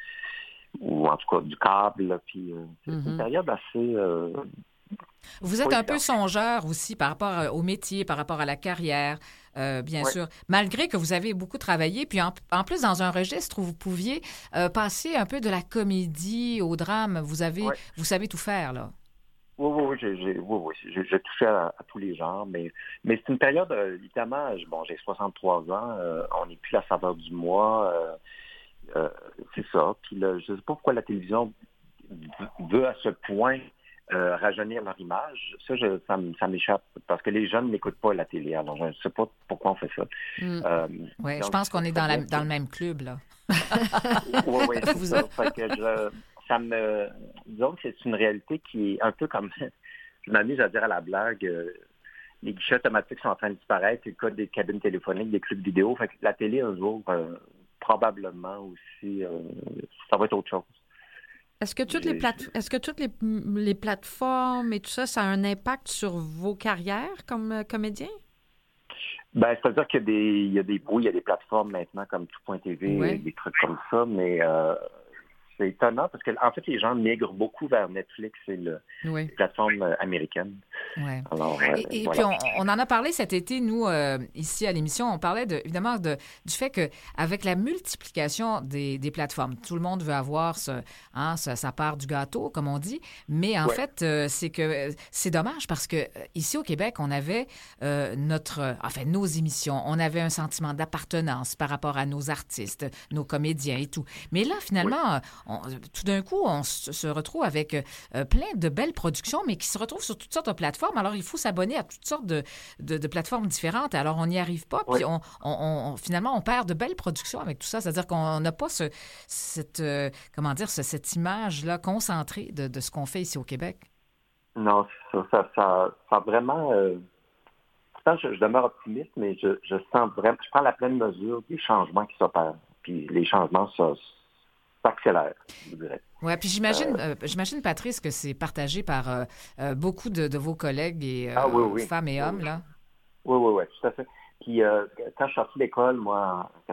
Speaker 6: ou en tout cas du câble, là, puis c'est une période assez...
Speaker 1: Vous êtes un peu songeur aussi par rapport au métier, par rapport à la carrière, bien sûr. Malgré que vous avez beaucoup travaillé, puis en plus dans un registre où vous pouviez passer un peu de la comédie au drame, vous savez tout faire, là.
Speaker 6: Oui, j'ai touché à tous les genres, mais c'est une période, évidemment, j'ai 63 ans, on n'est plus la saveur du mois, c'est ça. Puis là, je ne sais pas pourquoi la télévision veut à ce point rajeunir leur image. Ça m'échappe, parce que les jeunes n'écoutent pas la télé, alors je ne sais pas pourquoi on fait ça.
Speaker 1: Je pense qu'on est dans le même club, là.
Speaker 6: Oui, c'est ça. Fait que disons que c'est une réalité qui est un peu comme, je m'amuse à dire à la blague, les guichets automatiques sont en train de disparaître, c'est le cas des cabines téléphoniques, des clubs vidéo. Fait que la télé, un jour, probablement aussi, ça va être autre chose.
Speaker 2: Est-ce que toutes les plateformes et tout ça, ça a un impact sur vos carrières comme comédien?
Speaker 6: C'est-à-dire qu'il y a des plateformes maintenant comme Tout.tv, des trucs comme ça, mais c'est étonnant parce que en fait, les gens migrent beaucoup vers Netflix et les plateformes américaines.
Speaker 1: Ouais.
Speaker 6: Alors,
Speaker 1: et
Speaker 6: voilà.
Speaker 1: puis, on en a parlé cet été, nous, ici à l'émission, on parlait évidemment du fait qu'avec la multiplication des plateformes, tout le monde veut avoir sa part du gâteau, comme on dit, mais en fait, c'est que c'est dommage parce que ici au Québec, on avait nos émissions, on avait un sentiment d'appartenance par rapport à nos artistes, nos comédiens et tout. Mais là, finalement, tout d'un coup, on se retrouve avec plein de belles productions, mais qui se retrouvent sur toutes sortes de plateformes. Alors, il faut s'abonner à toutes sortes de plateformes différentes. Alors, on n'y arrive pas. Puis, finalement, on perd de belles productions avec tout ça. C'est-à-dire qu'on n'a pas cette image-là concentrée de ce qu'on fait ici au Québec.
Speaker 6: Non, ça vraiment... Pourtant, je demeure optimiste, mais je sens vraiment... Je prends la pleine mesure des changements qui s'opèrent. Puis, les changements s'accélèrent, je dirais.
Speaker 1: Oui, puis j'imagine, Patrice, que c'est partagé par beaucoup de vos collègues et femmes et hommes, là.
Speaker 6: Oui, tout à fait. Puis quand je suis sorti de l'école, moi, en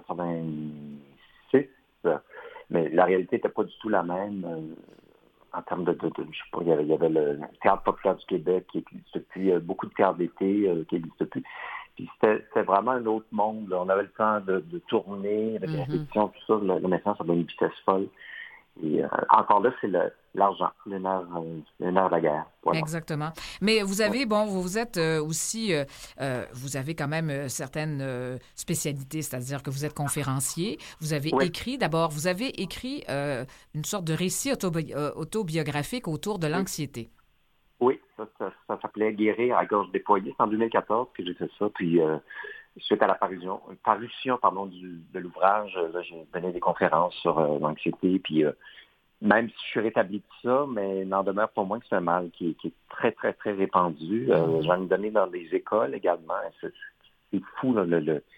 Speaker 6: 86, mais la réalité n'était pas du tout la même en termes de je sais pas, il y avait le Théâtre populaire du Québec qui existe plus, beaucoup de théâtres d'été qui n'existent plus. Puis c'était vraiment un autre monde, là. On avait le temps de tourner, avec la répétition, tout ça. Là, maintenant, ça donne une vitesse folle. Et encore là, c'est l'argent, le nerf de la guerre. Voilà.
Speaker 1: Exactement. Mais vous avez, vous êtes aussi, vous avez quand même certaines spécialités, c'est-à-dire que vous êtes conférencier. Vous avez écrit, d'abord, vous avez écrit une sorte de récit autobiographique autour de l'anxiété.
Speaker 6: Oui, ça s'appelait Guérir à gorge déployée. C'est en 2014 que j'ai fait ça. Puis, suite à la parution de l'ouvrage, là, j'ai donné des conférences sur l'anxiété. Puis, même si je suis rétabli de ça, mais n'en demeure pas moins que c'est un mal qui est très, très, très répandu. J'en ai donné dans des écoles également. C'est fou, là,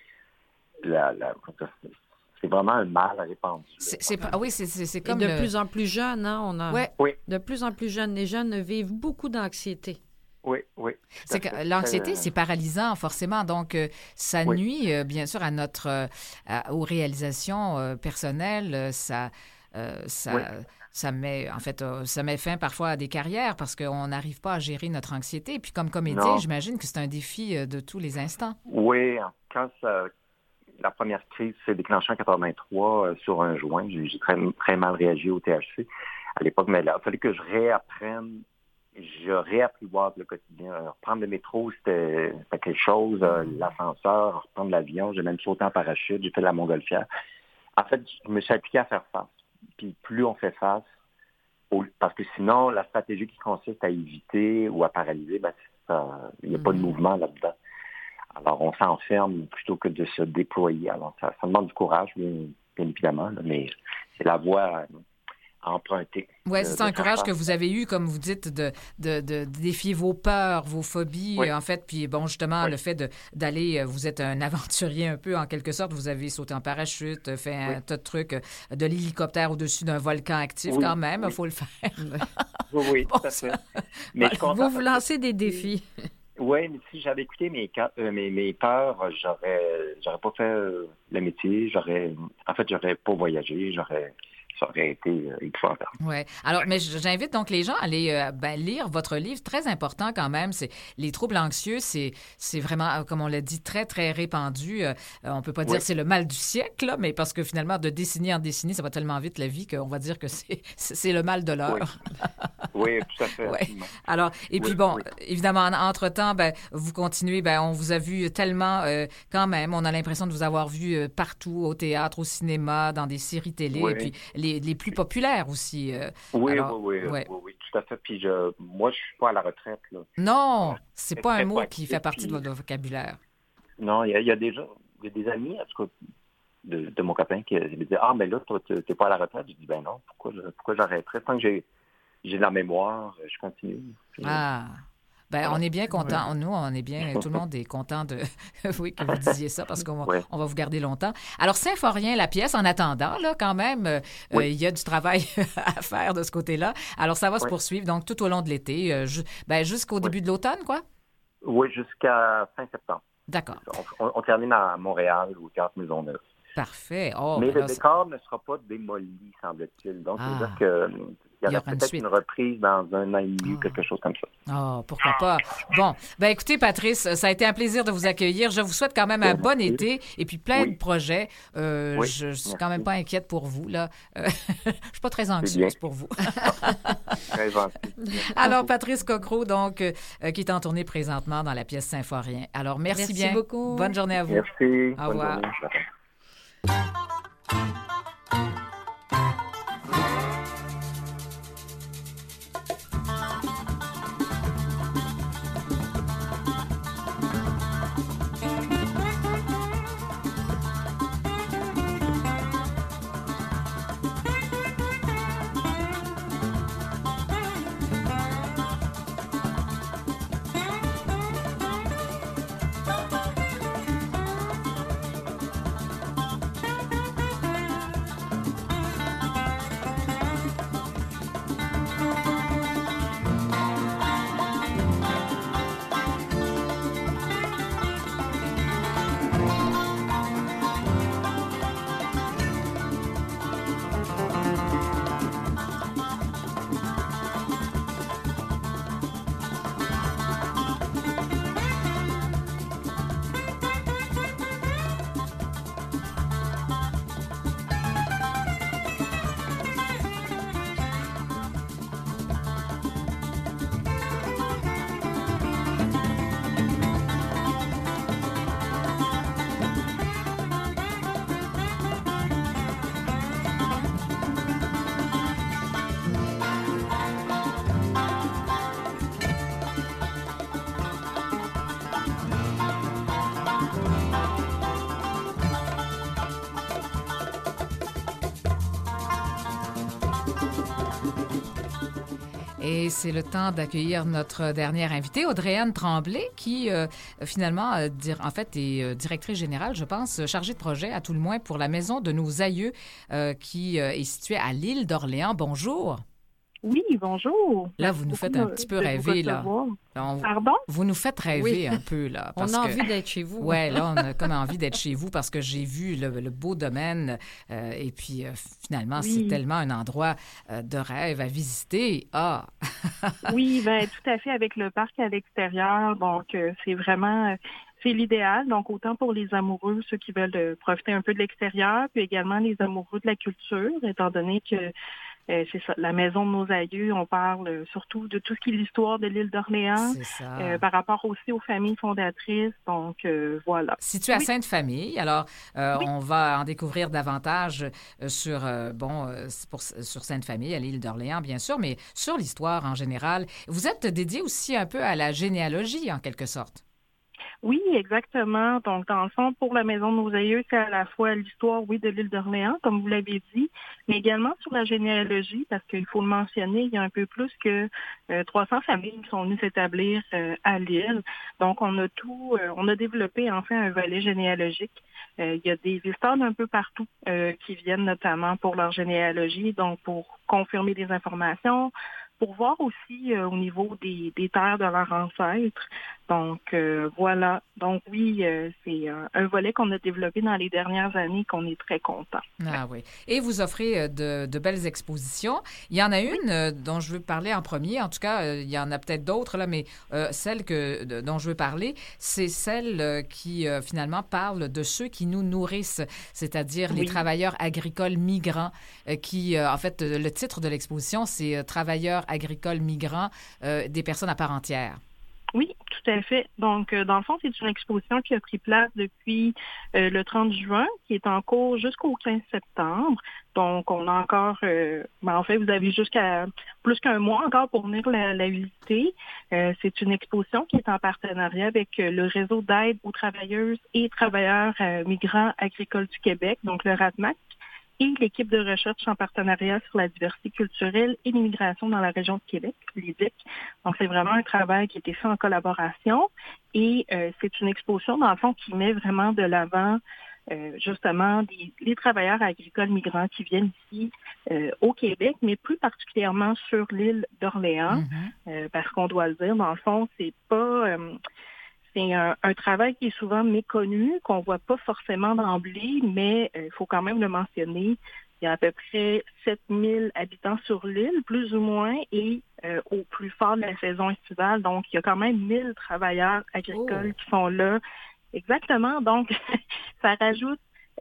Speaker 6: c'est vraiment un mal répandu.
Speaker 1: C'est comme
Speaker 2: Et de plus en plus jeunes, hein,
Speaker 6: Oui.
Speaker 2: De plus en plus jeunes. Les jeunes vivent beaucoup d'anxiété.
Speaker 6: Oui.
Speaker 1: C'est que l'anxiété, c'est paralysant, forcément. Donc, ça nuit, bien sûr, à aux réalisations personnelles. Ça met fin parfois à des carrières parce qu'on n'arrive pas à gérer notre anxiété. Puis, comme comédien, j'imagine que c'est un défi de tous les instants.
Speaker 6: Oui, quand la première crise s'est déclenchée en 83 sur un joint, j'ai très, très mal réagi au THC à l'époque, mais là, il fallait que je réapprenne. Je réapprivoise le quotidien. Reprendre le métro, c'était quelque chose. L'ascenseur, reprendre l'avion, j'ai même sauté en parachute, j'ai fait de la montgolfière. En fait, je me suis appliqué à faire face. Puis plus on fait face, parce que sinon, la stratégie qui consiste à éviter ou à paralyser, il n'y a pas de mouvement là-dedans. Alors, on s'enferme plutôt que de se déployer. Alors, ça demande du courage, bien évidemment, là, mais c'est la voie à emprunter.
Speaker 1: Oui, c'est un courage que vous avez eu, comme vous dites, de défier vos peurs, vos phobies, en fait. Puis, justement, le fait d'aller, vous êtes un aventurier un peu, en quelque sorte. Vous avez sauté en parachute, fait un tas de trucs, de l'hélicoptère au-dessus d'un volcan actif, quand même. Il faut le faire.
Speaker 6: Oui, tout à fait. Mais
Speaker 2: vous lancez des défis.
Speaker 6: Oui, mais si j'avais écouté mes peurs, j'aurais pas fait le métier, j'aurais pas voyagé, ça aurait été épouvantable.
Speaker 1: Oui. Alors, mais j'invite donc les gens à aller lire votre livre, très important quand même. C'est les troubles anxieux, c'est vraiment, comme on l'a dit, très, très répandu. On peut pas dire que c'est le mal du siècle, là, mais parce que finalement, de décennie en décennie, ça va tellement vite la vie qu'on va dire que c'est le mal de l'heure.
Speaker 6: Oui, tout à fait.
Speaker 1: Alors, et puis évidemment, entre-temps, vous continuez, on vous a vu tellement quand même. On a l'impression de vous avoir vu partout, au théâtre, au cinéma, dans des séries télé, et puis les plus populaires aussi.
Speaker 6: Oui, tout à fait. Puis moi, je suis pas à la retraite, là.
Speaker 1: Non, c'est pas un mot qui fait partie de votre vocabulaire.
Speaker 6: Non, il y a des amis, en tout cas, de mon copain qui me disaient « Ah, mais là, toi, t'es pas à la retraite. » Je dis « Ben non, pourquoi j'arrêterais? Tant que j'ai de la mémoire, je continue. »
Speaker 1: On est bien content. Nous, on est bien. Tout le monde est content que vous disiez ça parce qu'on va vous garder longtemps. Alors, Symphorien, la pièce, en attendant, là, quand même, il y a du travail à faire de ce côté-là. Alors, ça va se poursuivre, donc, tout au long de l'été, jusqu'au début de l'automne, quoi?
Speaker 6: Oui, jusqu'à fin septembre.
Speaker 1: D'accord.
Speaker 6: On termine à Montréal, au Théâtre Maisonneuve.
Speaker 1: Parfait.
Speaker 6: Mais le décor ne sera pas démoli, semble-t-il. Donc, c'est-à-dire qu'il y aura peut-être une reprise dans un an et demi, quelque chose comme ça.
Speaker 1: Pourquoi pas. Bon, écoutez, Patrice, ça a été un plaisir de vous accueillir. Je vous souhaite quand même un bon été et puis plein de projets. Je suis quand même pas inquiète pour vous, là. Je suis pas très anxieuse pour vous.
Speaker 6: Très gentil.
Speaker 1: Alors, Patrice Cocro, donc, qui est en tournée présentement dans la pièce Symphorien. Alors, merci bien.
Speaker 2: Merci beaucoup.
Speaker 1: Bonne journée à vous.
Speaker 6: Merci.
Speaker 1: Au revoir.
Speaker 6: Bonne journée.
Speaker 1: Et c'est le temps d'accueillir notre dernière invitée, Audrey-Anne Tremblay, qui finalement, est directrice générale, je pense, chargée de projet, à tout le moins, pour la Maison de nos aïeux, qui est située à l'île d'Orléans. Bonjour.
Speaker 3: Oui, bonjour.
Speaker 1: Là, vous nous faites un petit peu rêver, là.
Speaker 3: Pardon?
Speaker 1: Vous nous faites rêver un peu, là.
Speaker 2: On a envie d'être chez vous.
Speaker 1: Oui, là, on a comme envie d'être chez vous parce que j'ai vu le beau domaine et puis finalement, c'est tellement un endroit de rêve à visiter. Ah!
Speaker 3: Oui, bien, tout à fait, avec le parc à l'extérieur. Donc, c'est vraiment... c'est l'idéal, donc autant pour les amoureux, ceux qui veulent profiter un peu de l'extérieur, puis également les amoureux de la culture, étant donné que c'est ça, la maison de nos aïeux, on parle surtout de tout ce qui est l'histoire de l'île d'Orléans, par rapport aussi aux familles fondatrices, donc voilà.
Speaker 1: Située à Sainte-Famille, alors on va en découvrir davantage sur Sainte-Famille, à l'île d'Orléans, bien sûr, mais sur l'histoire en général. Vous êtes dédié aussi un peu à la généalogie, en quelque sorte.
Speaker 3: Oui, exactement. Donc, dans le fond, pour la Maison de nos aïeux, c'est à la fois l'histoire, de l'île d'Orléans, comme vous l'avez dit, mais également sur la généalogie, parce qu'il faut le mentionner, il y a un peu plus que 300 familles qui sont venues s'établir à l'île. Donc, on a développé enfin un volet généalogique. Il y a des visiteurs d'un peu partout qui viennent notamment pour leur généalogie, donc pour confirmer des informations, pour voir aussi au niveau des terres de leurs ancêtres. Donc, voilà. Donc, oui, c'est un volet qu'on a développé dans les dernières années qu'on est très content.
Speaker 1: Ah oui. Et vous offrez de belles expositions. Il y en a une dont je veux parler en premier. En tout cas, il y en a peut-être d'autres, là, mais celle dont je veux parler, c'est celle qui, finalement, parle de ceux qui nous nourrissent, c'est-à-dire les travailleurs agricoles migrants qui, en fait, le titre de l'exposition, c'est « Travailleurs agricoles migrants, des personnes à part entière ».
Speaker 3: Oui, tout à fait. Donc, dans le fond, c'est une exposition qui a pris place depuis le 30 juin, qui est en cours jusqu'au 15 septembre. Donc, on a encore, en fait, vous avez jusqu'à plus qu'un mois encore pour venir la visiter. C'est une exposition qui est en partenariat avec le réseau d'aide aux travailleuses et travailleurs migrants agricoles du Québec, donc le RADMAC, et l'équipe de recherche en partenariat sur la diversité culturelle et l'immigration dans la région de Québec, l'IDIC. Donc, c'est vraiment un travail qui a été fait en collaboration et c'est une exposition, dans le fond, qui met vraiment de l'avant justement les travailleurs agricoles migrants qui viennent ici au Québec, mais plus particulièrement sur l'île d'Orléans, parce qu'on doit le dire, dans le fond, c'est pas... c'est un travail qui est souvent méconnu, qu'on voit pas forcément d'emblée, mais il faut quand même le mentionner. Il y a à peu près 7000 habitants sur l'île, plus ou moins, et au plus fort de la saison estivale. Donc, il y a quand même 1000 travailleurs agricoles qui sont là. Exactement. Donc, ça rajoute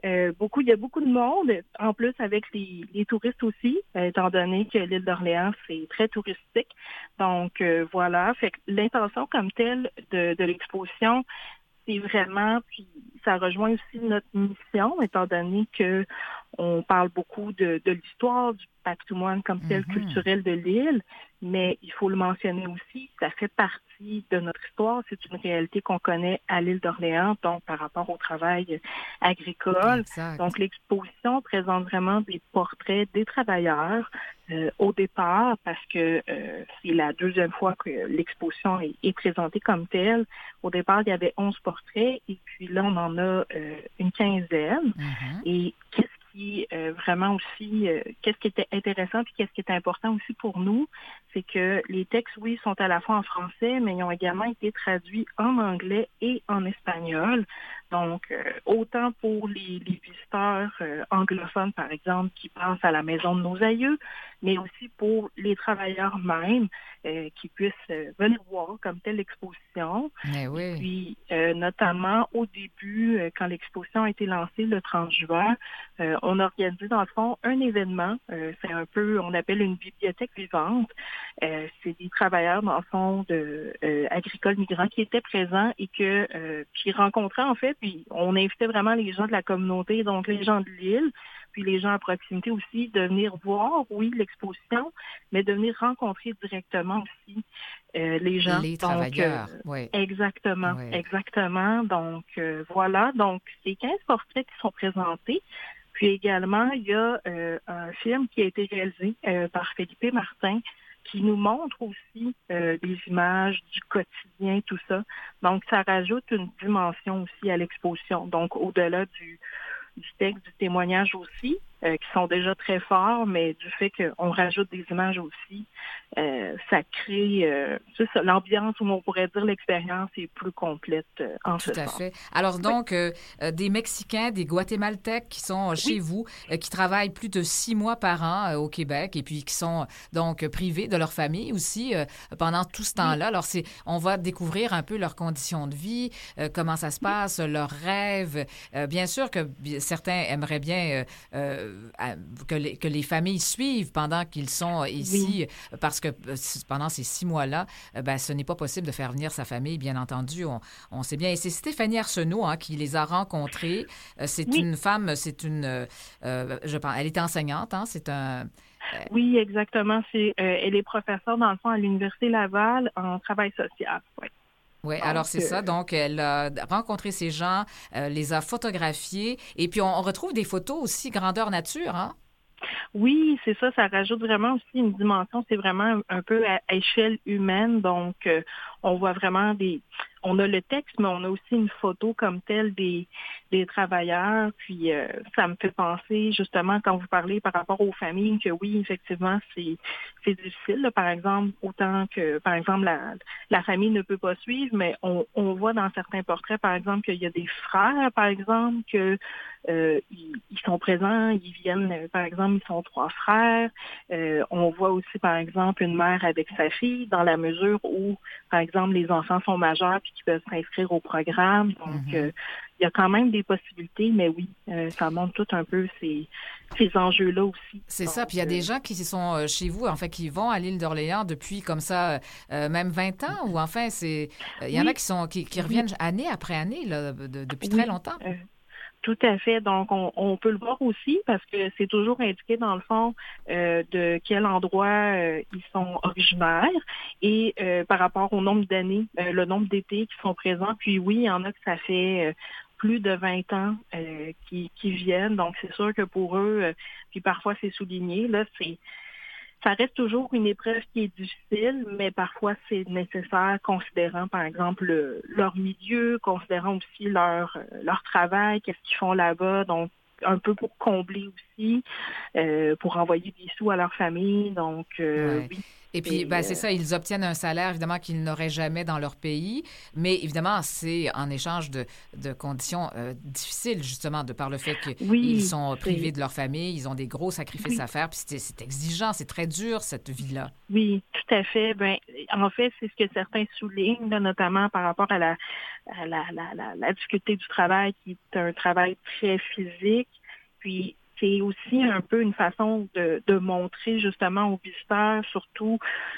Speaker 3: il y a beaucoup de monde, en plus avec les touristes aussi, étant donné que l'île d'Orléans, c'est très touristique. Donc, voilà. Fait que l'intention comme telle de l'exposition, c'est vraiment, puis ça rejoint aussi notre mission, étant donné que on parle beaucoup de l'histoire, du patrimoine comme tel culturel de l'île, mais il faut le mentionner aussi, ça fait partie de notre histoire, c'est une réalité qu'on connaît à l'île d'Orléans, donc par rapport au travail agricole.
Speaker 1: Exact.
Speaker 3: Donc l'exposition présente vraiment des portraits des travailleurs au départ, parce que c'est la deuxième fois que l'exposition est présentée comme telle. Au départ, il y avait 11 portraits, et puis là, on en a une quinzaine. Et vraiment aussi, qu'est-ce qui était intéressant puis qu'est-ce qui est important aussi pour nous, c'est que les textes, oui, sont à la fois en français, mais ils ont également été traduits en anglais et en espagnol. Donc, autant pour les visiteurs anglophones, par exemple, qui pensent à la maison de nos aïeux, mais aussi pour les travailleurs même qui puissent venir voir comme telle l'exposition.
Speaker 1: Mais oui.
Speaker 3: Et puis, notamment au début, quand l'exposition a été lancée le 30 juin, on a organisé dans le fond un événement. C'est un peu, on appelle une bibliothèque vivante. C'est des travailleurs dans le fond agricoles migrants qui étaient présents et qui rencontraient en fait, puis on invitait vraiment les gens de la communauté, donc les gens de l'île, puis les gens à proximité aussi, de venir voir, oui, l'exposition, mais de venir rencontrer directement aussi les gens.
Speaker 1: Les travailleurs, oui.
Speaker 3: Exactement,
Speaker 1: oui.
Speaker 3: Exactement. Donc, voilà. Donc, c'est 15 portraits qui sont présentés. Puis également, il y a un film qui a été réalisé par Philippe Martin, qui nous montre aussi des images du quotidien, tout ça. Donc, ça rajoute une dimension aussi à l'exposition. Donc, au-delà du texte, du témoignage aussi, qui sont déjà très forts, mais du fait qu'on rajoute des images aussi, ça crée l'ambiance, où on pourrait dire l'expérience est plus complète en ce
Speaker 1: Tout à
Speaker 3: sens.
Speaker 1: fait. Alors donc, des Mexicains, des Guatémaltèques qui sont chez vous, qui travaillent plus de 6 mois par an au Québec et puis qui sont donc privés de leur famille aussi pendant tout ce temps-là. Alors, on va découvrir un peu leurs conditions de vie, comment ça se passe, leurs rêves. Bien sûr que certains aimeraient bien que les familles suivent pendant qu'ils sont ici, parce que pendant ces 6 mois-là, ce n'est pas possible de faire venir sa famille, bien entendu. On sait bien. Et c'est Stéphanie Arsenault qui les a rencontrés. C'est une femme, je pense, elle est enseignante, c'est un...
Speaker 3: Oui, exactement. Elle est professeure, dans le fond, à l'Université Laval en travail social. Oui.
Speaker 1: Oui, alors c'est ça. Donc, elle a rencontré ces gens, les a photographiés. Et puis, on retrouve des photos aussi grandeur nature, hein?
Speaker 3: Oui, c'est ça. Ça rajoute vraiment aussi une dimension. C'est vraiment un peu à échelle humaine. Donc, on voit vraiment on a le texte, mais on a aussi une photo comme telle des travailleurs. Puis, ça me fait penser, justement, quand vous parlez par rapport aux familles, que oui, effectivement, c'est difficile. Là, par exemple, autant que, par exemple, la famille ne peut pas suivre, mais on voit dans certains portraits, par exemple, qu'il y a des frères, par exemple, que ils sont présents, ils viennent, par exemple, ils sont 3 frères. On voit aussi, par exemple, une mère avec sa fille, dans la mesure où, par exemple, les enfants sont majeurs puis qu'ils peuvent s'inscrire au programme. Donc, il y a quand même des possibilités, mais oui, ça montre tout un peu ces enjeux-là aussi.
Speaker 1: C'est ça. Puis il y a des gens qui sont chez vous, en fait, qui vont à l'île d'Orléans depuis comme ça, même 20 ans, ou enfin, il y en a qui reviennent année après année, là, depuis très longtemps.
Speaker 3: Tout à fait. Donc, on peut le voir aussi parce que c'est toujours indiqué, dans le fond, de quel endroit ils sont originaires et par rapport au nombre d'années, le nombre d'étés qui sont présents. Puis oui, il y en a que ça fait plus de 20 ans qui viennent. Donc, c'est sûr que pour eux, puis parfois c'est souligné, là, ça reste toujours une épreuve qui est difficile, mais parfois c'est nécessaire, considérant par exemple leur milieu, considérant aussi leur travail, qu'est-ce qu'ils font là-bas, donc un peu pour combler aussi, pour envoyer des sous à leur famille, donc oui.
Speaker 1: Et puis, c'est ça, ils obtiennent un salaire, évidemment, qu'ils n'auraient jamais dans leur pays, mais évidemment, c'est en échange de conditions difficiles, justement, de par le fait qu'ils sont privés de leur famille, ils ont des gros sacrifices à faire, puis c'est exigeant, c'est très dur, cette vie-là.
Speaker 3: Oui, tout à fait. En fait, c'est ce que certains soulignent, là, notamment par rapport à la difficulté du travail, qui est un travail très physique, puis c'est aussi un peu une façon de montrer justement aux visiteurs, surtout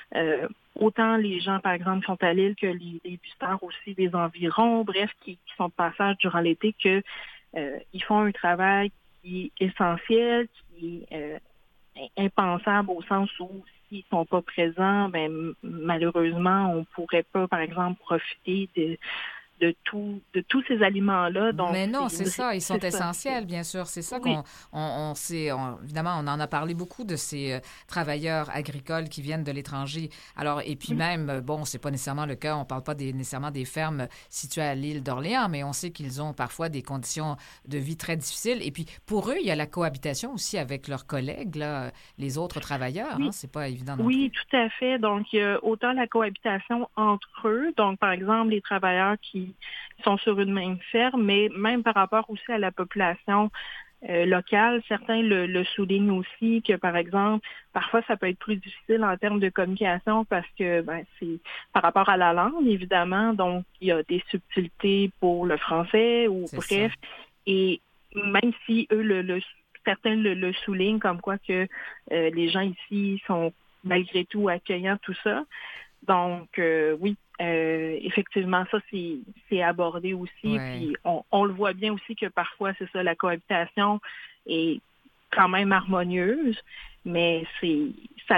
Speaker 3: autant les gens, par exemple, qui sont à l'île que les visiteurs aussi des environs, bref, qui sont de passage durant l'été, que ils font un travail qui est essentiel, qui est impensable au sens où s'ils sont pas présents, malheureusement, on pourrait pas, par exemple, profiter de tous ces aliments-là. Donc,
Speaker 1: mais non, c'est ça, ils sont essentiels, bien sûr. C'est ça qu'on sait. Évidemment, on en a parlé beaucoup de ces travailleurs agricoles qui viennent de l'étranger. Alors, et puis même, c'est pas nécessairement le cas, on parle pas nécessairement des fermes situées à l'île d'Orléans, mais on sait qu'ils ont parfois des conditions de vie très difficiles. Et puis, pour eux, il y a la cohabitation aussi avec leurs collègues, là, les autres travailleurs.
Speaker 3: Oui.
Speaker 1: C'est pas évident non
Speaker 3: Oui,
Speaker 1: plus.
Speaker 3: tout à fait. Donc, il y a autant la cohabitation entre eux, donc, par exemple, les travailleurs qui sont sur une même ferme, mais même par rapport aussi à la population locale, certains le soulignent aussi que, par exemple, parfois ça peut être plus difficile en termes de communication parce que c'est par rapport à la langue, évidemment, donc il y a des subtilités pour le français ou bref. Ça. Et même si eux, certains le soulignent comme quoi que les gens ici sont malgré tout accueillants, tout ça. Donc, oui, effectivement, ça, c'est abordé aussi.
Speaker 1: Ouais.
Speaker 3: Puis, on le voit bien aussi que parfois, c'est ça, la cohabitation est quand même harmonieuse, mais ça reste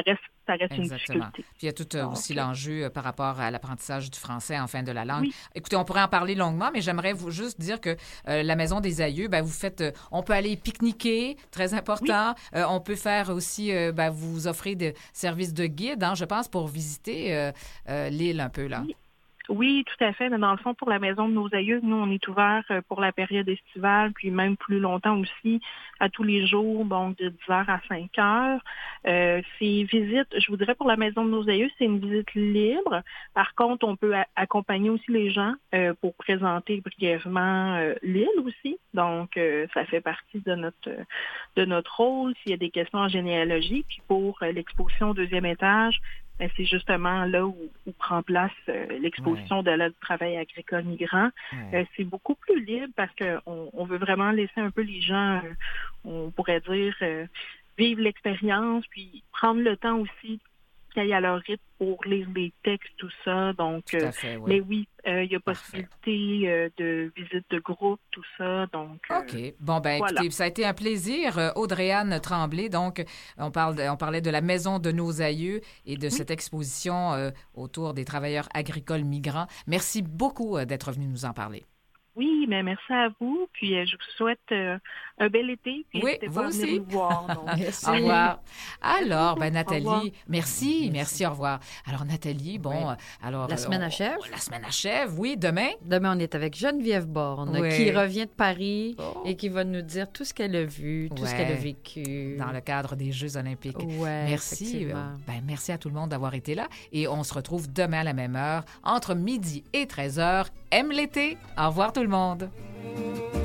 Speaker 3: ça reste une
Speaker 1: Exactement.
Speaker 3: difficulté.
Speaker 1: Puis il y a tout
Speaker 3: Donc,
Speaker 1: aussi l'enjeu par rapport à l'apprentissage du français en fin de la langue.
Speaker 3: Oui.
Speaker 1: Écoutez, on pourrait en parler longuement, mais j'aimerais vous juste dire que la Maison des Aïeux, vous faites, on peut aller pique-niquer, très important. On peut faire aussi, vous offrez des services de guide, je pense, pour visiter l'île un peu, là.
Speaker 3: Oui. Oui, tout à fait. Mais dans le fond, pour la Maison de nos aïeux, nous, on est ouvert pour la période estivale, puis même plus longtemps aussi, à tous les jours, donc de 10h à 5h. Ces visites, je vous dirais pour la Maison de nos aïeux, c'est une visite libre. Par contre, on peut accompagner aussi les gens pour présenter brièvement l'île aussi. Donc, ça fait partie de notre rôle s'il y a des questions en généalogie. Puis pour l'exposition au 2e étage, c'est justement là où prend place l'exposition de l'aide du travail agricole migrant. C'est beaucoup plus libre parce qu'on veut vraiment laisser un peu les gens, on pourrait dire, vivre l'expérience, puis prendre le temps aussi qu'ils aillent à leur rythme pour lire les textes, tout ça. Donc,
Speaker 1: Tout à fait,
Speaker 3: mais oui, il y a possibilité de visite de groupe, tout ça. Donc,
Speaker 1: OK. Bon, écoutez, ça a été un plaisir. Audrey-Anne Tremblay, donc, on parlait de la Maison de nos aïeux et de cette exposition autour des travailleurs agricoles migrants. Merci beaucoup d'être venu nous en parler.
Speaker 3: Oui, mais merci à vous. Puis je vous souhaite un bel été. Puis
Speaker 1: oui, vous aussi.
Speaker 3: Nous voir, donc.
Speaker 1: Au revoir. Alors, Nathalie, merci, au revoir. Alors, Nathalie, alors...
Speaker 2: La semaine achève.
Speaker 1: La semaine achève, oui, demain.
Speaker 2: Demain, on est avec Geneviève Borne, qui revient de Paris et qui va nous dire tout ce qu'elle a vu, tout ce qu'elle a vécu.
Speaker 1: Dans le cadre des Jeux olympiques.
Speaker 2: Merci.
Speaker 1: Merci à tout le monde d'avoir été là. Et on se retrouve demain à la même heure, entre midi et 13h. Aime l'été. Au revoir tout le monde.